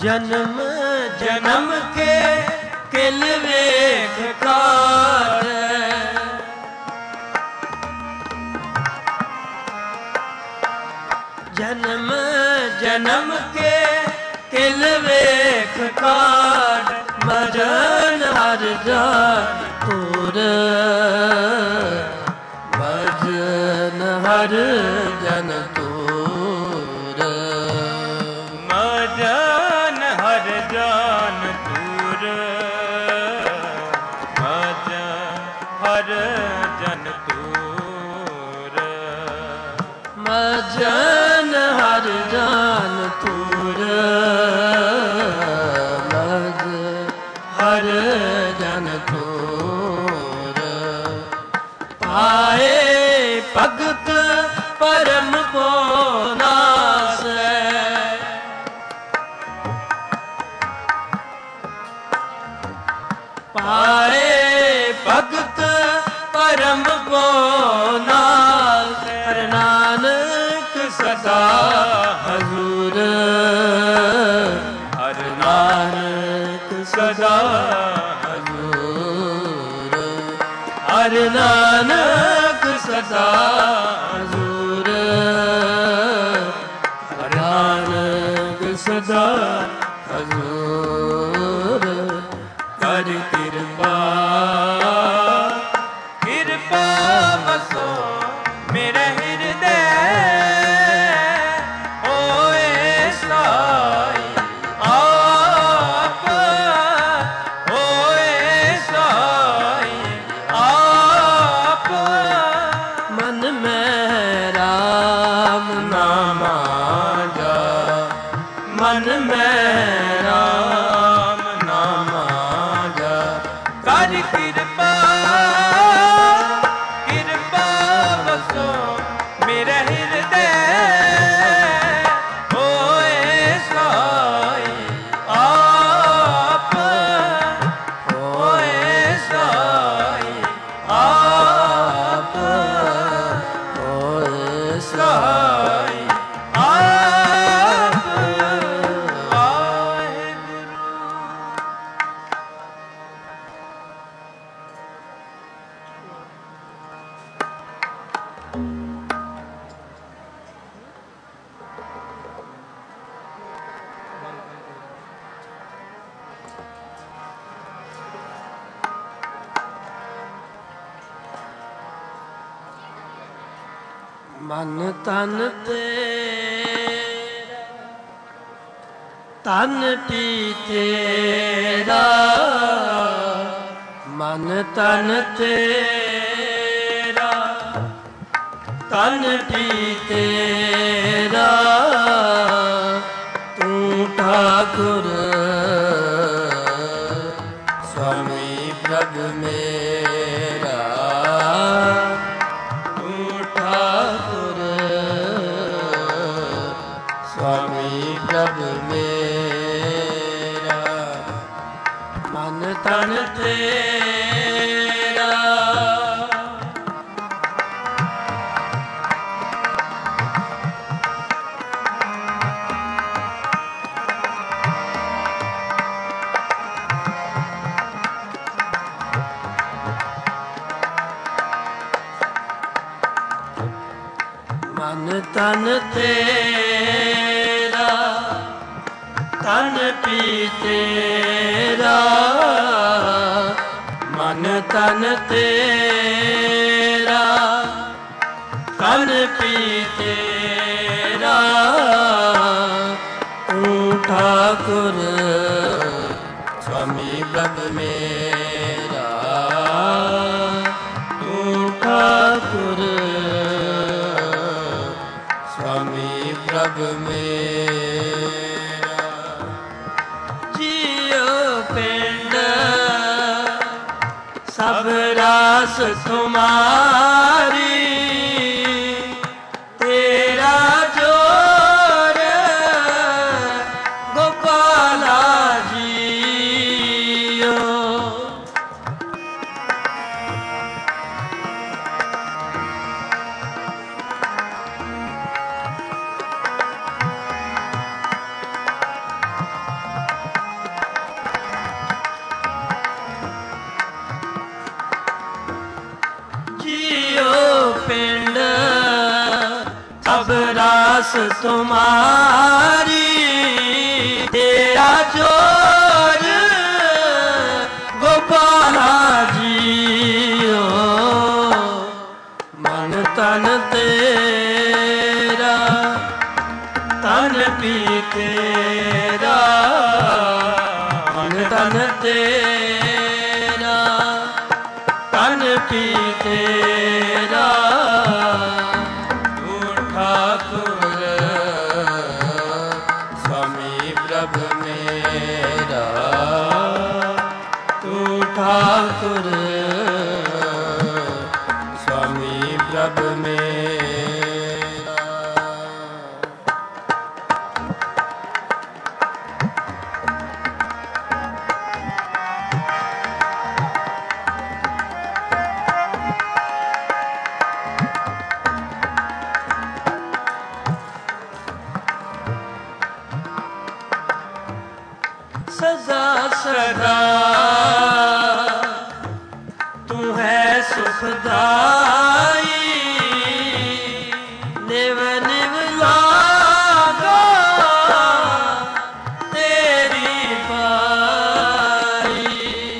ਜਨਮ ਜਨਮ ਕੇ ਕਿਲ ਵੇਖ ਕਾਰ, ਜਨਮ ਜਨਮ ਕੇ ਕਿਲ ਵੇਖ ਕਾਰ, ਮਜਨ ਹਰ ਜਾਨ ਤੂਰ, ਮਜਨ ਹਰ ਜਨ ਤੂਰ, ਮਜਨ ਹਰ ਜਾਨ ਤੂਰ, ਮਜਨ ਹਰ ਜਨ ਤੂਰ, ਮਜਨ ਹਰ ਜਾਨ ਤੂਰ, ਮਜ ਹਰ ਜਨ ਤੂਰ, ਪਾਏ ਭਗਤ ਪਰਮ ਕੋ ਨਾਸੈ, ਪਾਏ ਭਗਤ ਪਰਮ ਕੋ ਨਾਸੈ, ਹਰਿ ਨਾਨਕ ਸਦਾ ਹਜ਼ੂਰ, ਹਰਿ ਨਾਨਕ ਸਦਾ ਹਜ਼ੂਰ, ਹਰਿ ਨਾਨਕ ਸਦਾ ਹਜ਼ੂਰ, ਹਰਿ ਨਾਨਕ ਸਦਾ ਹਜ਼ੂਰ, ਕਰ ਕਿਰਪਾ ਕਿਰਪਾ ਵਸੋ ਮੇਰੇ ਹਿਰਦੈ, ਹੋਏ ਸਾਈ ਆਪ, ਹੋਏ ਸਾਈ ਆਪ, ਮਨ ਮੈਂ ਰਾਮ ਨਾਮਾ ਜਾ, ਮਨ ਮੈਂ ਰਾਮ ਨਾਮਾ ਜਾ, ਕਰ ਕਿਰਪਾ ਕਿਰਪਾ ਵਸੋ ਮੇਰੇ ਹਿਰਦੈ, ਹੋਏ ਸਾਈ ਆਪ, ਹੋਏ ਸਾਈ ਆਪ, ਹੋਏ ਸਾਈ ਆਪ, ਵਾਹਿਗੁਰੂ। ਮਨ ਤਨ ਤੇਰਾ, ਤਨ ਪੀ ਤੇਰਾ, ਮਨ ਤਨ ਤੇਰਾ, ਤਨ ਪੀ ਤੇਰਾ, ਤੂੰ ਠਾਕੁਰ ਸੁਆਮੀ ਪ੍ਰਭ ਮੇਰਾ, ਤੂੰ ਠਾਕੁਰ ਸੁਆਮੀ ਪ੍ਰਭ ਮੇਰਾ, ਮਨ ਤਨ ਤੇਰਾ, ਮਨ ਤਨ ਤੇਰਾ, ਤਨ ਪੀ ਤੇਰਾ, ਮਨ ਤਨ ਤੇਰਾ, ਤਨ ਪੀ ਤੇਰਾ, ਤੂੰ ਠਾਕੁਰ ਸੁਆਮੀ ਪ੍ਰਭ ਮੇਰਾ, ਤੂੰ ਠਾਕੁਰ ਸੁਆਮੀ ਪ੍ਰਭ ਮੇਰਾ, ਜੀਉ ਪਿੰਡ ਸਭ ਰਾਸ ਤੁਮਾਰੀ, ਤੇਰਾ ਜੋਰ ਗੋਪਾਲਾ ਜੀਓ, रास तुम्हारी तेरा जोर गोपाला जियो मन तन तेरा तन पी तेरा मन तन तेरा तन पी तेरा तू ठाकुर स्वामी प्रभु मेरा तू ठाकुर स्वामी प्रभु मेरा। सदा सदा तू है सुखदाई निव निव लागा तेरी पाई।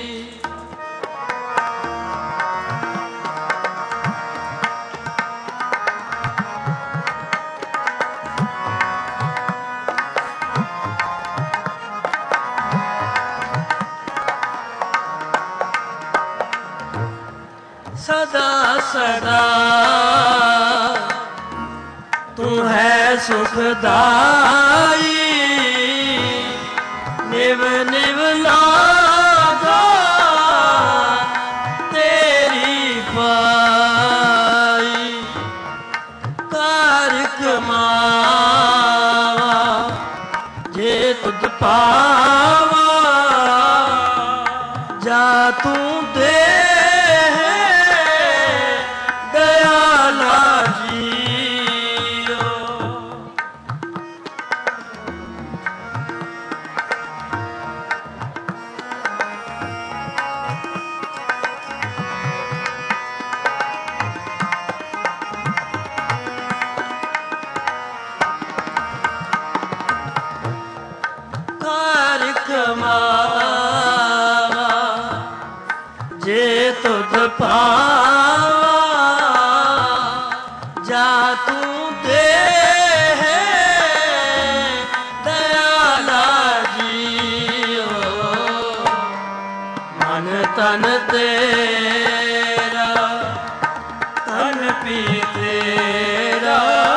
सदा सदा तू है सुखदाई निव निव लागा तेरी पाई। कार कमावा जे तुझ पावा जा तू दे जे तुझ पावा जा तू दे दयाला जियो मन तन तेरा तन पी तेरा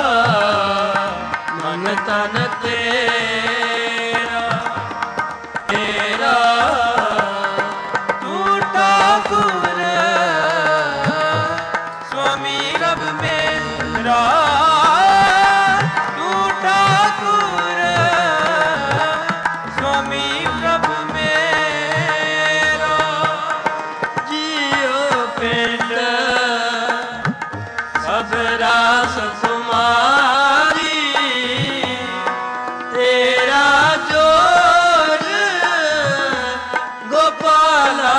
मन तन तेरा तेरा स्वामी प्रभु मेरा तू ठाकुर स्वामी प्रभु मेरा। जियो पिंड सब रास तुम्हारी तेरा जोर गोपाला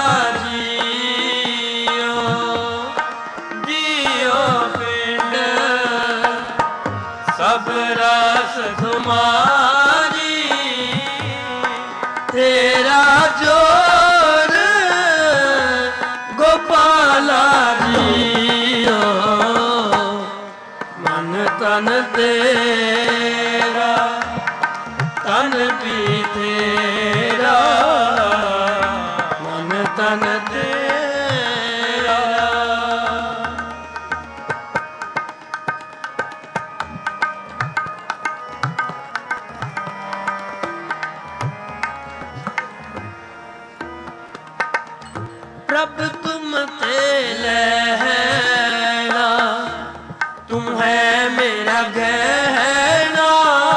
सब रस तुम्हारी तेरा जोर गोपाला जियो मन तन तेरा तन पी तेरा मन तन तेरा। प्रभ तुम ते लहना तुम है मेरा गहना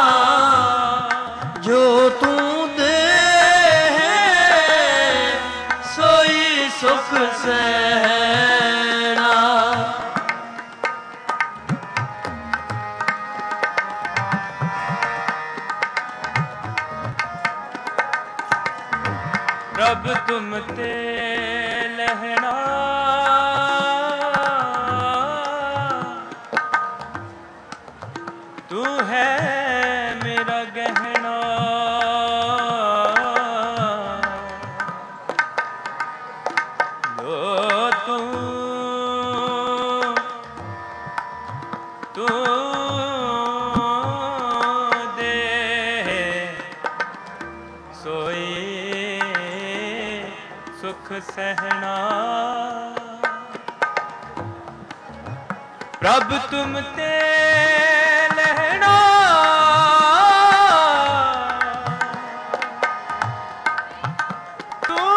जो तू दे सोई सुख सहना। प्रभ तुम ते लहना तू है ਜੋ ਤੂੰ ਤੂੰ ਦੇ ਸੋਈ ਸੁਖ ਸਹਿਣਾ। ਪ੍ਰਭ ਤੁਮ ਤੇ ਲਹਿਣਾ ਤੂੰ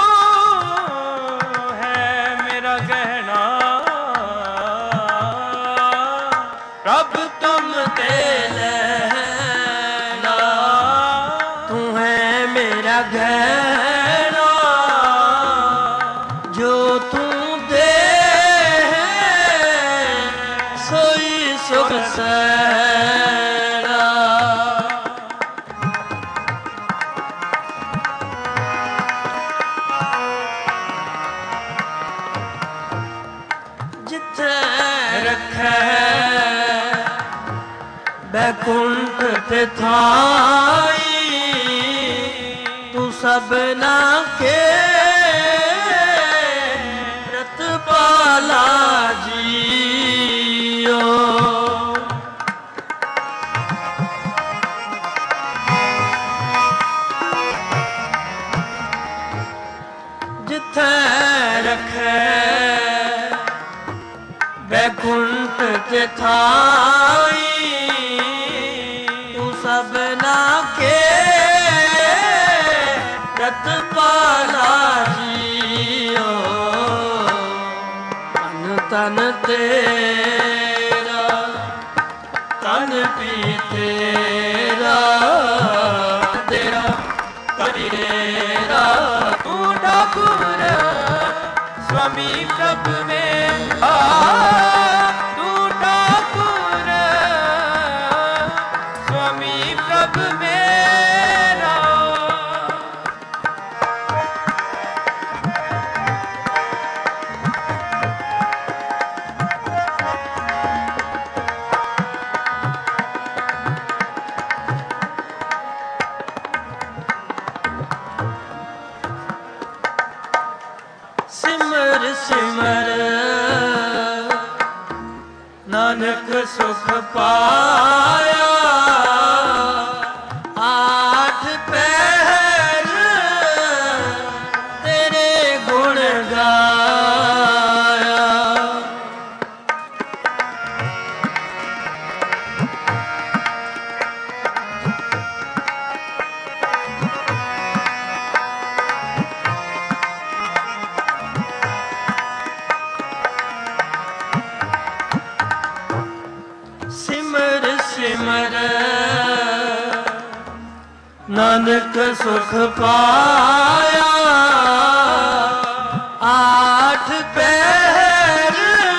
ਹੈ ਮੇਰਾ ਗਹਿਣਾ। ਪ੍ਰਭ ਤੁਮ ਤੇ ਲਹਿਣਾ ਤੂੰ ਹੈ ਮੇਰਾ ਗਹਿਣਾ। ਜੋ ਤੂੰ ਦੇ ਸੋਈ ਸੁਖ ਸਹਿਣਾ। ਜਿੱਥੇ ਰੱਖੈ ਬੈਕੁੰਠ ਤੇ ਥਾਈ ਤੂੰ ਸਭਨਾ ਕੇ ਰਤਪਾਲਾ ਜੀਓ। ਜਿੱਥੇ ਰੱਖੈ ਬੈਕੁੰਠ ਤੇ ਥਾਈ ਤੂੰ ਸਭਨਾ ਕੇ ਰਤਪਾਲਾ ਜੀਓ। ਤਨ ਤਨ ਤੇਰਾ ਤਨ ਪੀ ਤੇਰਾ ਤੇਰਾ ਤੇਰਾ ਤੂੰ ਠਾਕੁਰ स्वामी प्रभ में आ तू ठाकुर स्वामी प्रभ मेरा। ਸਿਮਰ ਸਿਮਰ ਨਾਨਕ ਸੁਖ ਪਾਇਆ। ਆਠ ਪਹਿਰ ਤੇਰੇ ਗੁਣ ਗਾਇਆ। ਸਿਮਰ ਸਿਮਰ ਨਾਨਕ ਸੁਖ ਪਾਇਆ। ਆਠ ਪਹਿਰ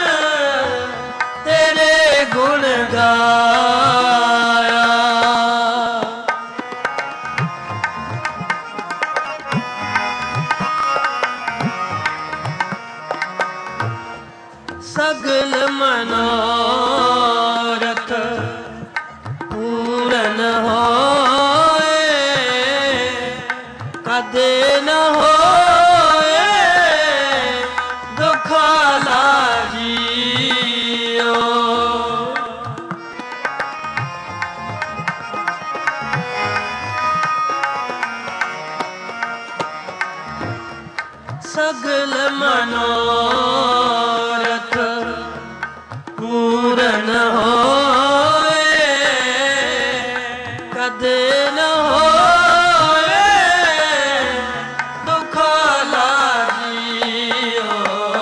ਤੇਰੇ ਗੁਣ ਗਾਇਆ। ਸਗਲ ਮਨੋਰਥ ਪੂਰਨ ਹੋਏ ਕਦੇ ਨ ਹੋਏ ਦੁਖਾਲਾ ਜੀਓ। ਸਗਲ ਮਨੋਰਥ ਪੂਰਨ ਹੋਏ ਕਦੇ ਨ ਹੋਏ ਦੁਖਾਲਾ ਜੀਓ।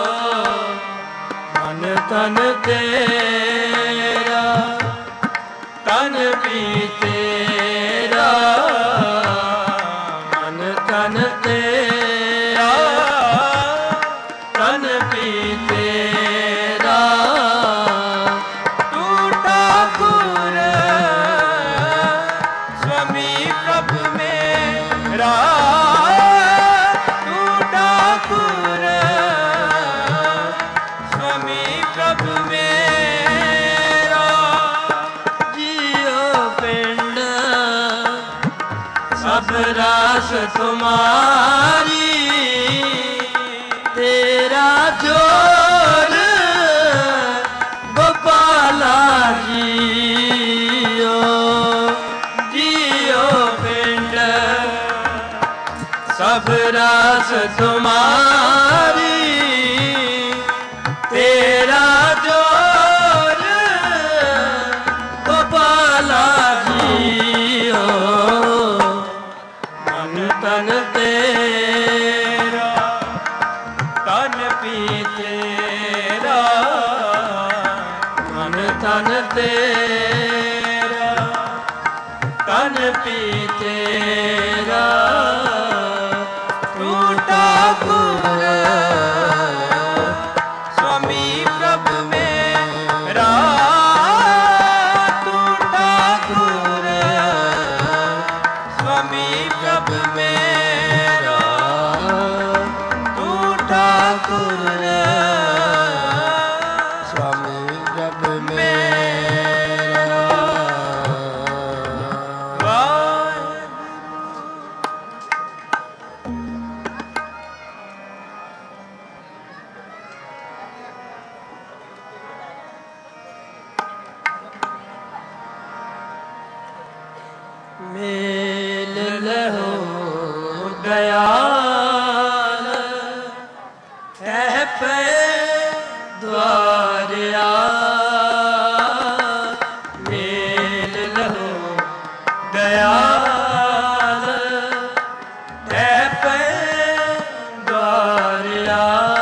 ਮਨ ਤਨ ਤੇਰਾ ਤਨ ਵੀ ਤੇਰਾ ਮਨ ਤਨ ਤੇਰਾ ਤਨ ਵੀ ਤੇਰਾ। तू ठाकुर स्वामी प्रभ मेरा तू ठाकुर स्वामी प्रभ मेरा। जियो पिंड सब रास तुम्हारी तेरा ਜੋਰ ਗੋਪਾਲਾ ਜੀਓ ਜੀਓ ਪਿੰਡ ਸਭ ਰਾਸ ਤੁਮਾਰੀ ਤੇਰਾ ਜੋਰ ਗੋਪਾਲਾ ਜੀਓ ਮਨ ਤਨ ਤੇਰਾ ਤਨ ਪੀ ਤੇਰਾ ਮਨ ਤਨ ਤੇਰਾ ਤਨ ਪੀ ਤੇਰਾ ਤੂੰ ਠਾਕੁਰ ਸਵਾਮੀ ਪ੍ਰਭ ਮੇਰਾ ਤੂੰ ਠਾਕੁਰ ਸਵਾਮੀ ਪ੍ਰਭ ਮੇਰਾ ਤੂੰ ਠਾਕੁਰ ਸਵਾਮੀ ਪ੍ਰਭ ਮੇਰਾ ਵਾਹਿਗੁਰੂ। ਮੇਲ ਲਹੋ ਦਇਆਲ ਹੈ ਪੈ ਦਵਾਰਿਆ ਮੇਲ ਲਹੋ ਦਇਆਲ ਹੈ ਪੈ ਦਵਾਰਿਆ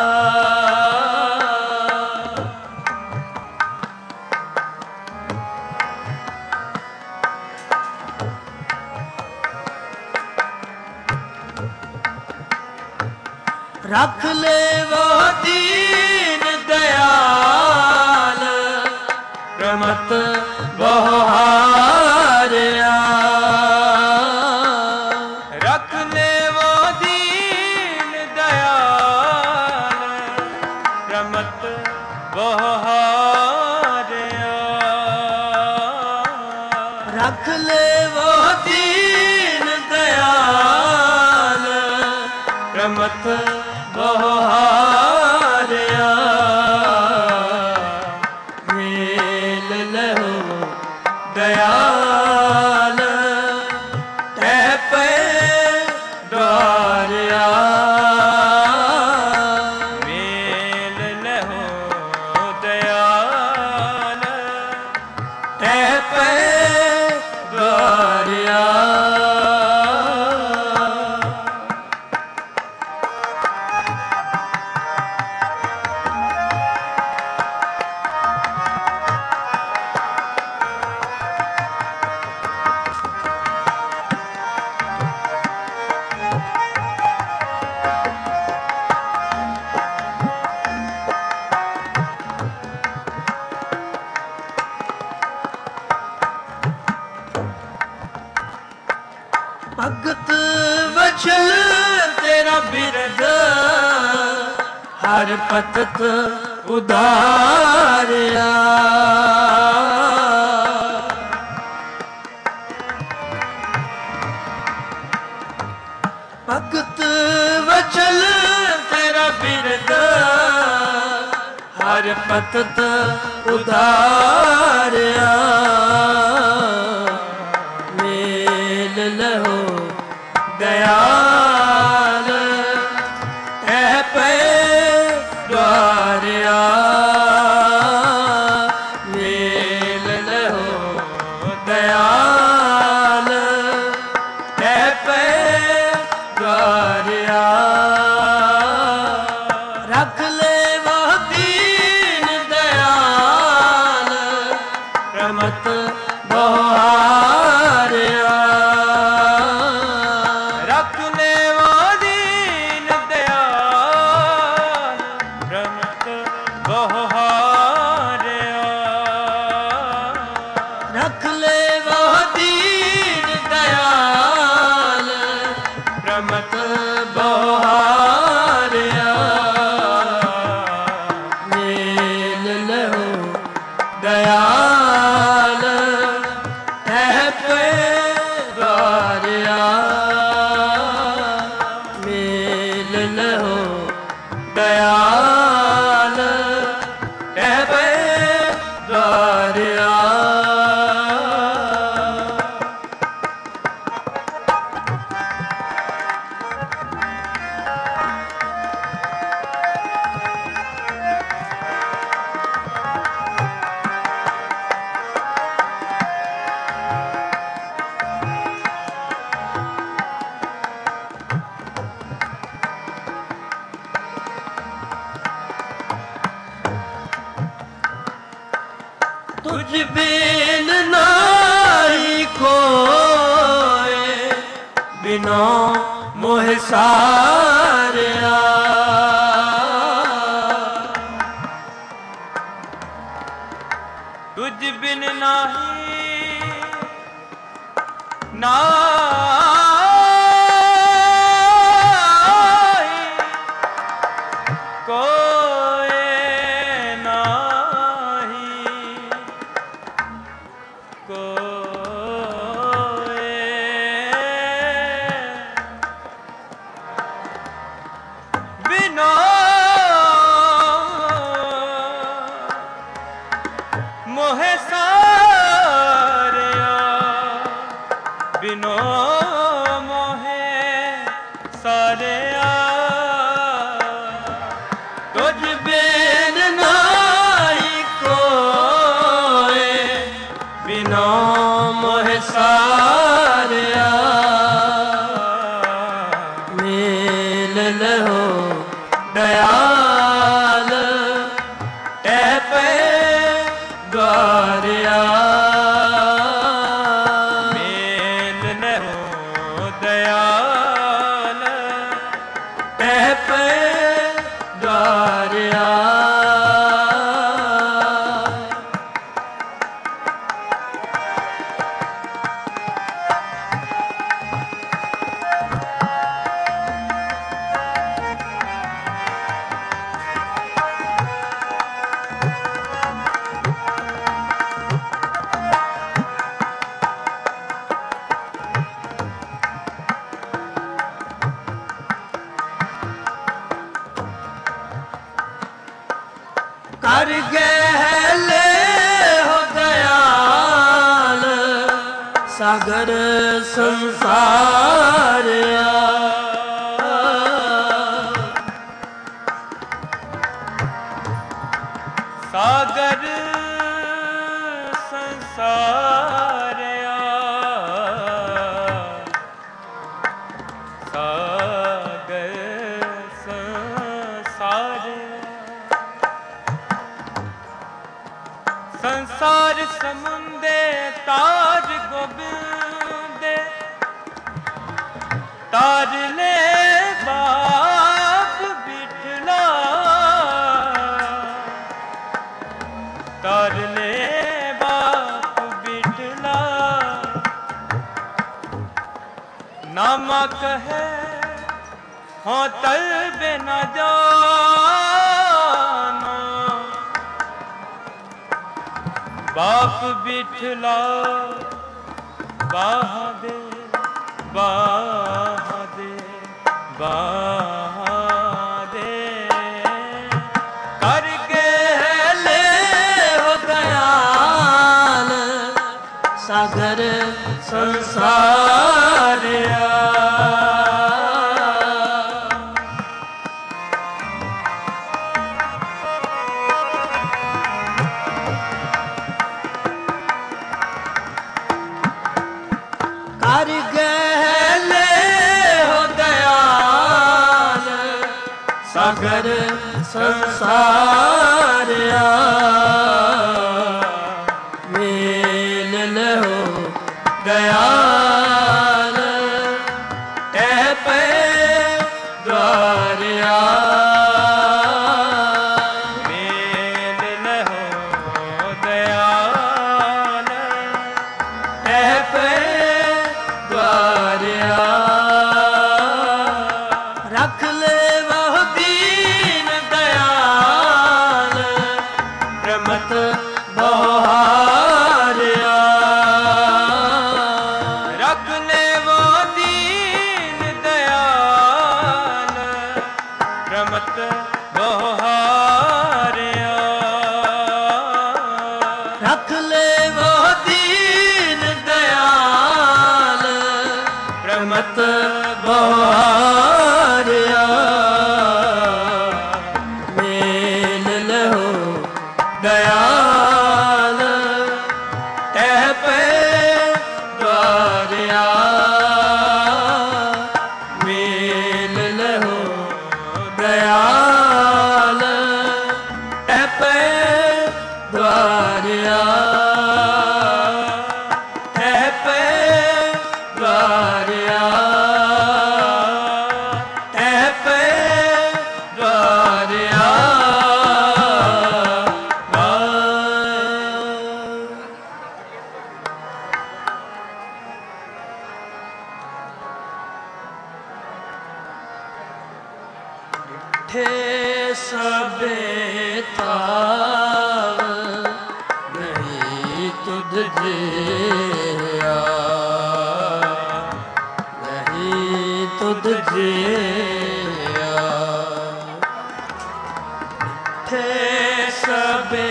ਰੱਖ ਲੇਵੋ ਦੀਨ ਦਿਆਲ ਰਮਤ ਬਹਾਰਿਆ ਰੱਖ ਲੇਵੋ ਦੀਨ ਦਿਆਲ ਰਮਤ ਬਹਾਰਿਆ ਰੱਖ ਲੇਵੋ ਦੀਨ ਦਿਆਲ ਰਮਤ ਬਹਾਰਿਆ ਮੇਲ ਲਹੋ ਦਇਆਲ ਤੈ ਪੈ ਦਵਾਰਿਆ ਮੇਲ ਲਹੋ ਦਇਆਲ ਤੈ ਪੈ ਦਵਾਰਿਆ ਭਗਤ ਵਚਨ ਤੇਰਾ ਬਿਰਦ ਹਰ ਪਤਤ ਉਦਾਰਿਆ ਭਗਤ ਵਚਨ ਤੇਰਾ ਬਿਰਦ ਹਰ ਪਤਤ ਉਦਾਰਿਆ ਮੇਲ ਲਹੋ ਦਇਆਲ ਤੈ ਪੈ ਦਵਾਰਿਆ ਮੇਲ ਲਹੋ ਦਇਆਲ ਤੈ ਪੈ ਦਵਾਰਿਆ ਰੱਖ ਲੇਵੋ ਦੀਨ ਦਿਆਲ ਰਮਤ ਬਹਾਰਿਆ ਰੱਖ ਲੇਵੋ ਦੀਨ ਦਿਆਲ ਰਮਤ ਬਹਾਰਿਆ ਰੱਖ ਲੇਵੋ ਦੀਨ ਦਿਆਲ ਰਮਤ ਬਹਾਰਿਆ ਮੇਲ ਲਹੋ ਦਇਆਲ ਤੈ ਪੈ ਦਵਾਰਿਆ ਮੇਲ ਲਹੋ ਦਇਆਲ तुझ बिन नाई कोय, बिनो मोह सारया। तुझ बिन नाही ना बिनो मोहे सारया। तुझ बिन नाई कोय, बिनो मोह सारया। मेल लहो दयाल तै पे द्वारया। कर गहले हो दयाल सागर संसारया। सागर संसारया। सागर संसारया। संसार समुंदे ताज गोबिंदे, ताज ले बाप बिठला। ताज ले बाप बिठला। नामा कहे हो तलबे न जाना। बाप बिठला बाह दे बाह दे बाह दे। कर गहले हो दयाल सागर संसारया। कर गहले हो दयाल सागर संसारया। मेल लहो दयाल तै पे द्वारया। मेल लहो दयाल तै पे रख ले वह दीन दयाल प्रमत बहुहारया। रख ले वो दीन दयाल प्रमत बहुहारया। रख ले वो दीन दयाल प्रमत बहुहारया। मेल लहो दयाल तै पे द्वारया। मेल लहो दयाल तै सबे थाव नहीं तुझ जिया, नहीं तुझ जिया। थे सबे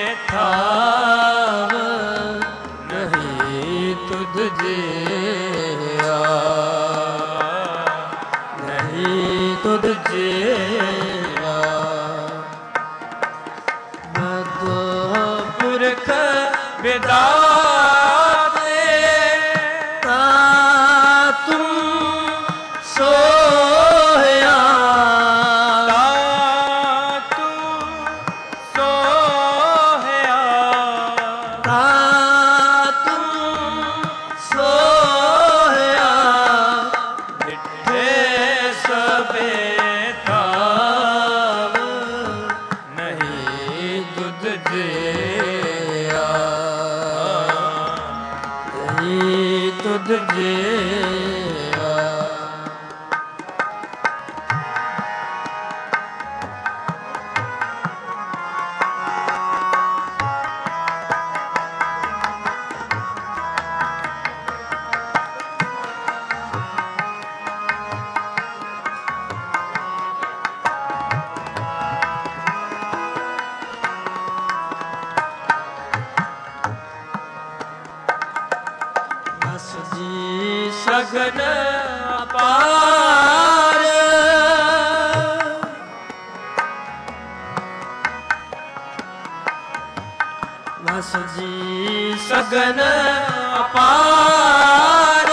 थाव नहीं तुझ जिया, नहीं तुझ जिया। बदो पुरख विदाते ता तुम सोया, ता तुम सोया, ता तुम सोया। डिठे सबे थाव नहीं तुझ जिया, नहीं तुझ जिया। बस जी सगन अपार, बस जी सगन अपार।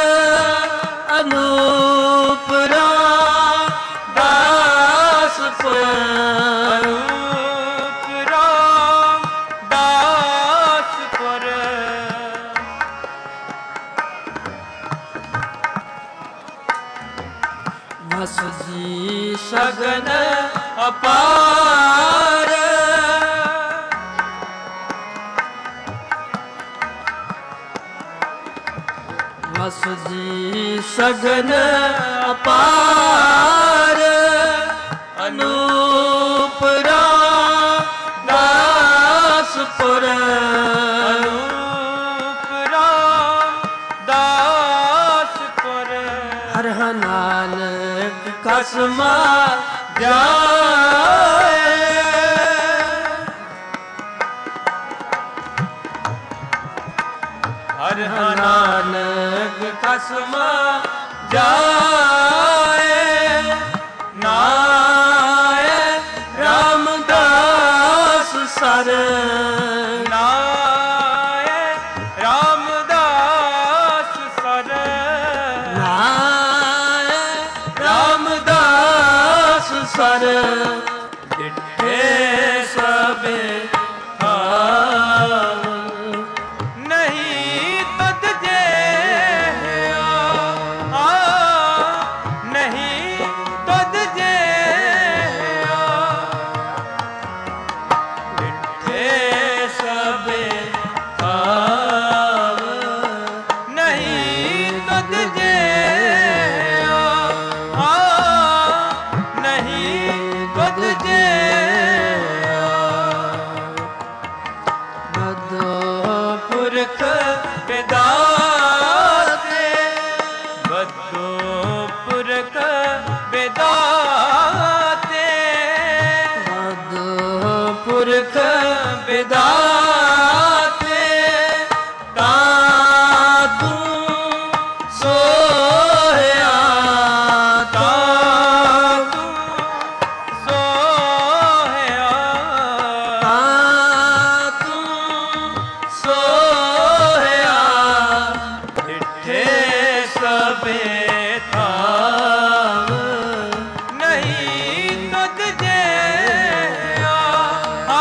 अनूप राम दास पर, रूप राम दास पर। बस जी सगन अपार। बस जी सगन अपार। अनूप राम दास पुर, रूप राम दास पर। हर नानक कसमा जाए। हर नानक कसमा जाए। नाय रामदास सर, नाय रामदास सर। नाय रामदास सर। डिठे सबे थाव नहीं तुझ जिया, आ, नहीं तुझ जिया। डिठे सबे थाव नहीं तुझ जिया, आ, नहीं तुझ जिया। बदो पुरख विदाते, बद्धो पुरख विदाते। बदो पुरख विदाते ता तू सोया, ता तू सोया, ता तू सोया। डिठे सबे थाव नहीं तुझ जिया, आ,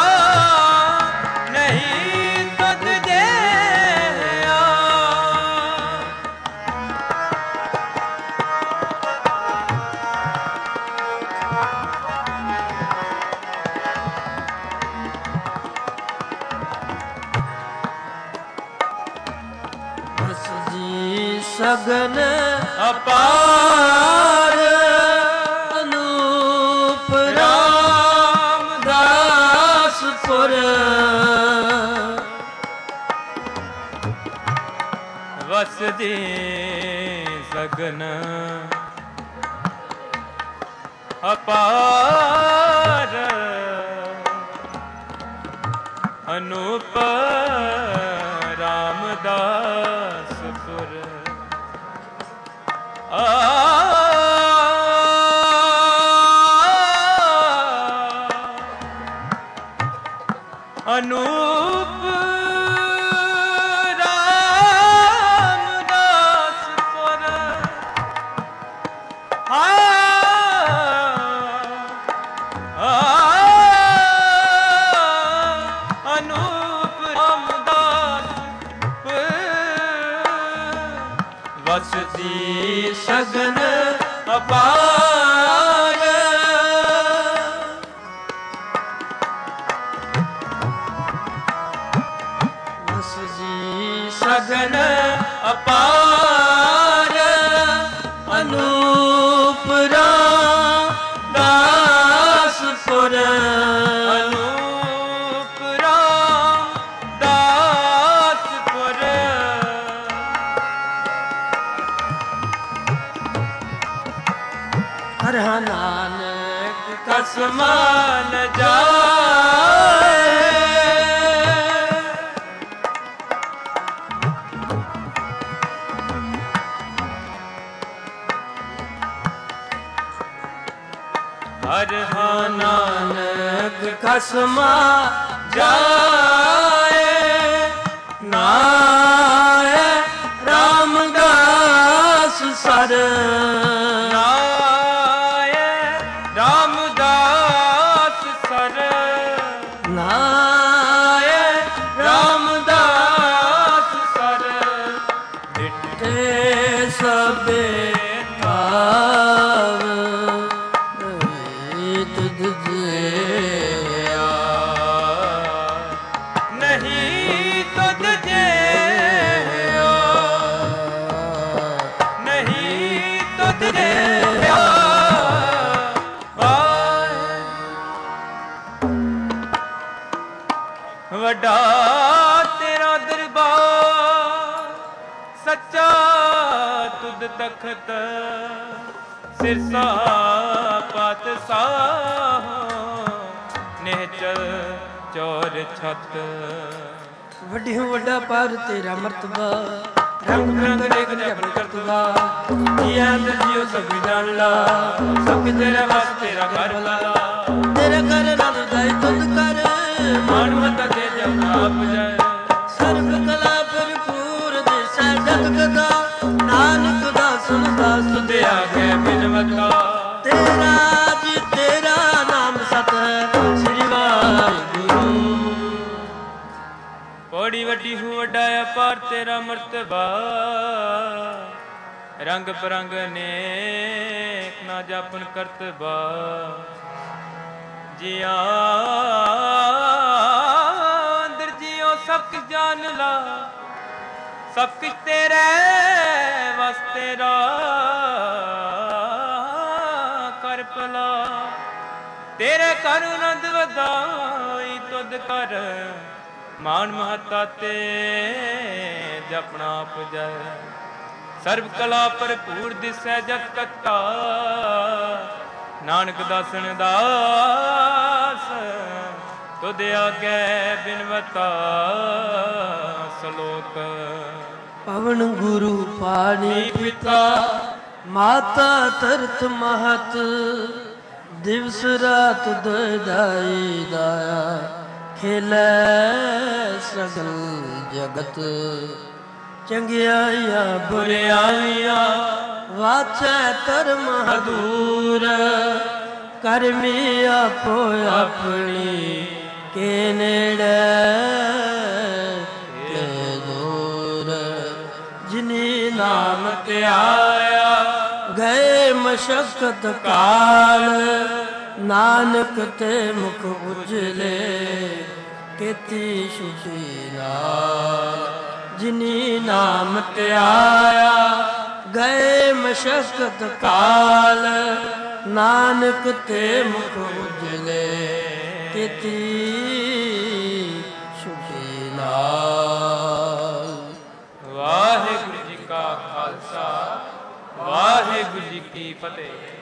नहीं तुझ जिया। बस जी सगन अपार अनूप राम ਵਸਦੀ ਸਗਨ ਅਪਾਰ ਅਨੂਪ ਰਾਮਦਾਸਪੁਰ ਆ ਅਨੂਪ ਰਾਮਦਾਸਪੁਰ ਆ ਅਨੂਪ ਰਾਮਦਾਸਪੁਰ ਵਸਦੀ ਸਗਨ ਅਪਾਰ ਸਗਨ ਅਪਾਰ ਅਨੂਪ ਰਾਮਦਾਸਪੁਰ ਅਨੂਪ ਰਾਮਦਾਸਪੁਰ ਹਰ ਨਾਨਕ ਕਸਮਾ ਨ ਜਾਏ ਹਰ ਨਾਨਕ ਖਸਮਾ ਜਾਏ ਨਾਏ ਰਾਮਦਾਸ ਸਰ ਨਾਏ ਰਾਮਦਾਸ ਸਰ ਨਾਏ ਰਾਮਦਾਸ ਸਰ ਡਿਠੇ ਸਭੇ ਵੱਡਾ ਤੇਰਾ ਦਰਬਾਰ ਸੱਚਾ ਤੁਧ ਤਖਤ ਸਿਰਸਾ ਪਾਤਸ਼ਾਹ ਨਿਹਚਲ ਚੌਰ ਛਤ ਵੱਡਿਓ ਵੱਡਾ ਪਰ ਤੇਰਾ ਮਰਤਬਾ ਰੰਗ ਰੰਗ ਦੇਖ ਜਬਰ ਕਰਤਵਾ ਜੀਆ ਤੇ ਜਿਉ ਸਭ ਜਾਣ ਲਾ ਸਭ ਤੇਰੇ ਵਾਸ ਤੇਰਾ ਘਰ ਲਾ ਤੇਰਾ ਘਰ ਰੰਗ ਦਾਈ ਤੁਧ ਕਰ ਮਾਨ ਮਤਾ ਦੇ ਜਬ ਆਪ ਜਾਏ ਸਰਬ ਕਲਾ ਭਰਪੂਰ ਦਿਸੈ ਜਗਤ ਦਾ ਨਾਨਕ ਦਾ ਸੁਨਦਾ ਸੁਧਿਆ ਕੇ ਬਿਨਵਤਾ ਤੇਰਾ ਜੀ ਤੇਰਾ ਨਾਮ ਸਤ ਹੈ ਸ੍ਰੀ ਵਾਹਿਗੁਰੂ ਬੜੀ ਵੱਡੀ ਹੂੰ ਵੱਡਾ ਅਪਾਰ ਤੇਰਾ ਮਰਤਬਾ ਰੰਗ ਬਰੰਗ ਨੇਕ ਨਾ ਜਾਪਨ ਕਰਤਬਾ ਜਿਆ ਅੰਦਰ ਜਿਉ ਸਭ ਕੁਛ ਜਾਣ ਲਾ ਸਭ ਕੁਛ ਤੇਰੇ ਵਾਸਤੇ ਰਾ ਕਰ ਭਲਾ ਤੇਰੇ ਕਰ ਆਨੰਦ ਵਧਾਈ ਤੁਧ ਕਰ ਮਾਨ ਮਹਤਾ ਤੇ ਜਪਣਾ ਪੁਜੈ ਸਰਬ ਕਲਾ ਭਰਪੂਰ ਦਿਸੈ ਜਗ ਕਤਾ ਨਾਨਕ ਦਾਸਨ ਦਾਸ ਤੁਧ ਆਗੇ ਬਿਨਵਤਾ ਸਲੋਕ ਪਵਨ ਗੁਰੂ ਪਾਣੀ ਪਿਤਾ ਮਾਤਾ ਤਰਤ ਮਹਤ ਦਿਵਸ ਰਾਤ ਦਾਈ ਦਾਇਆ ਖੇਲੇ ਸਗਲ ਜਗਤ ਚੰਗਿਆਈਆਂ ਬੁਰਿਆਈਆਂ ਵਾਚੈ ਧਰਮ ਹਦੂਰ ਕਰਮੀ ਆਪੋ ਆਪਣੀ ਕੇ ਨੇੜੇ ਕੇ ਦੂਰ ਜਿਨੀ ਨਾਮ ਧਿਆਇਆ ਗਏ ਮਸ਼ਕਤ ਕਾਲ ਨਾਨਕ ਤੇ ਮੁਖ ਉਜਲੇ ਕੀਤੀ ਸੁਖੀ ਨਾਲ ਜਿਨੀ ਨਾਮ ਧਿਆਇਆ ਗਏ ਮਸ਼ਕਤ ਕਾਲ ਨਾਨਕ ਤੇ ਮੁਖ ਉਜਲੇ ਕੀਤੀ ਸੁਖੀ ਨਾਲ। ਵਾਹਿਗੁਰੂ ਜੀ ਫਤਿਹ।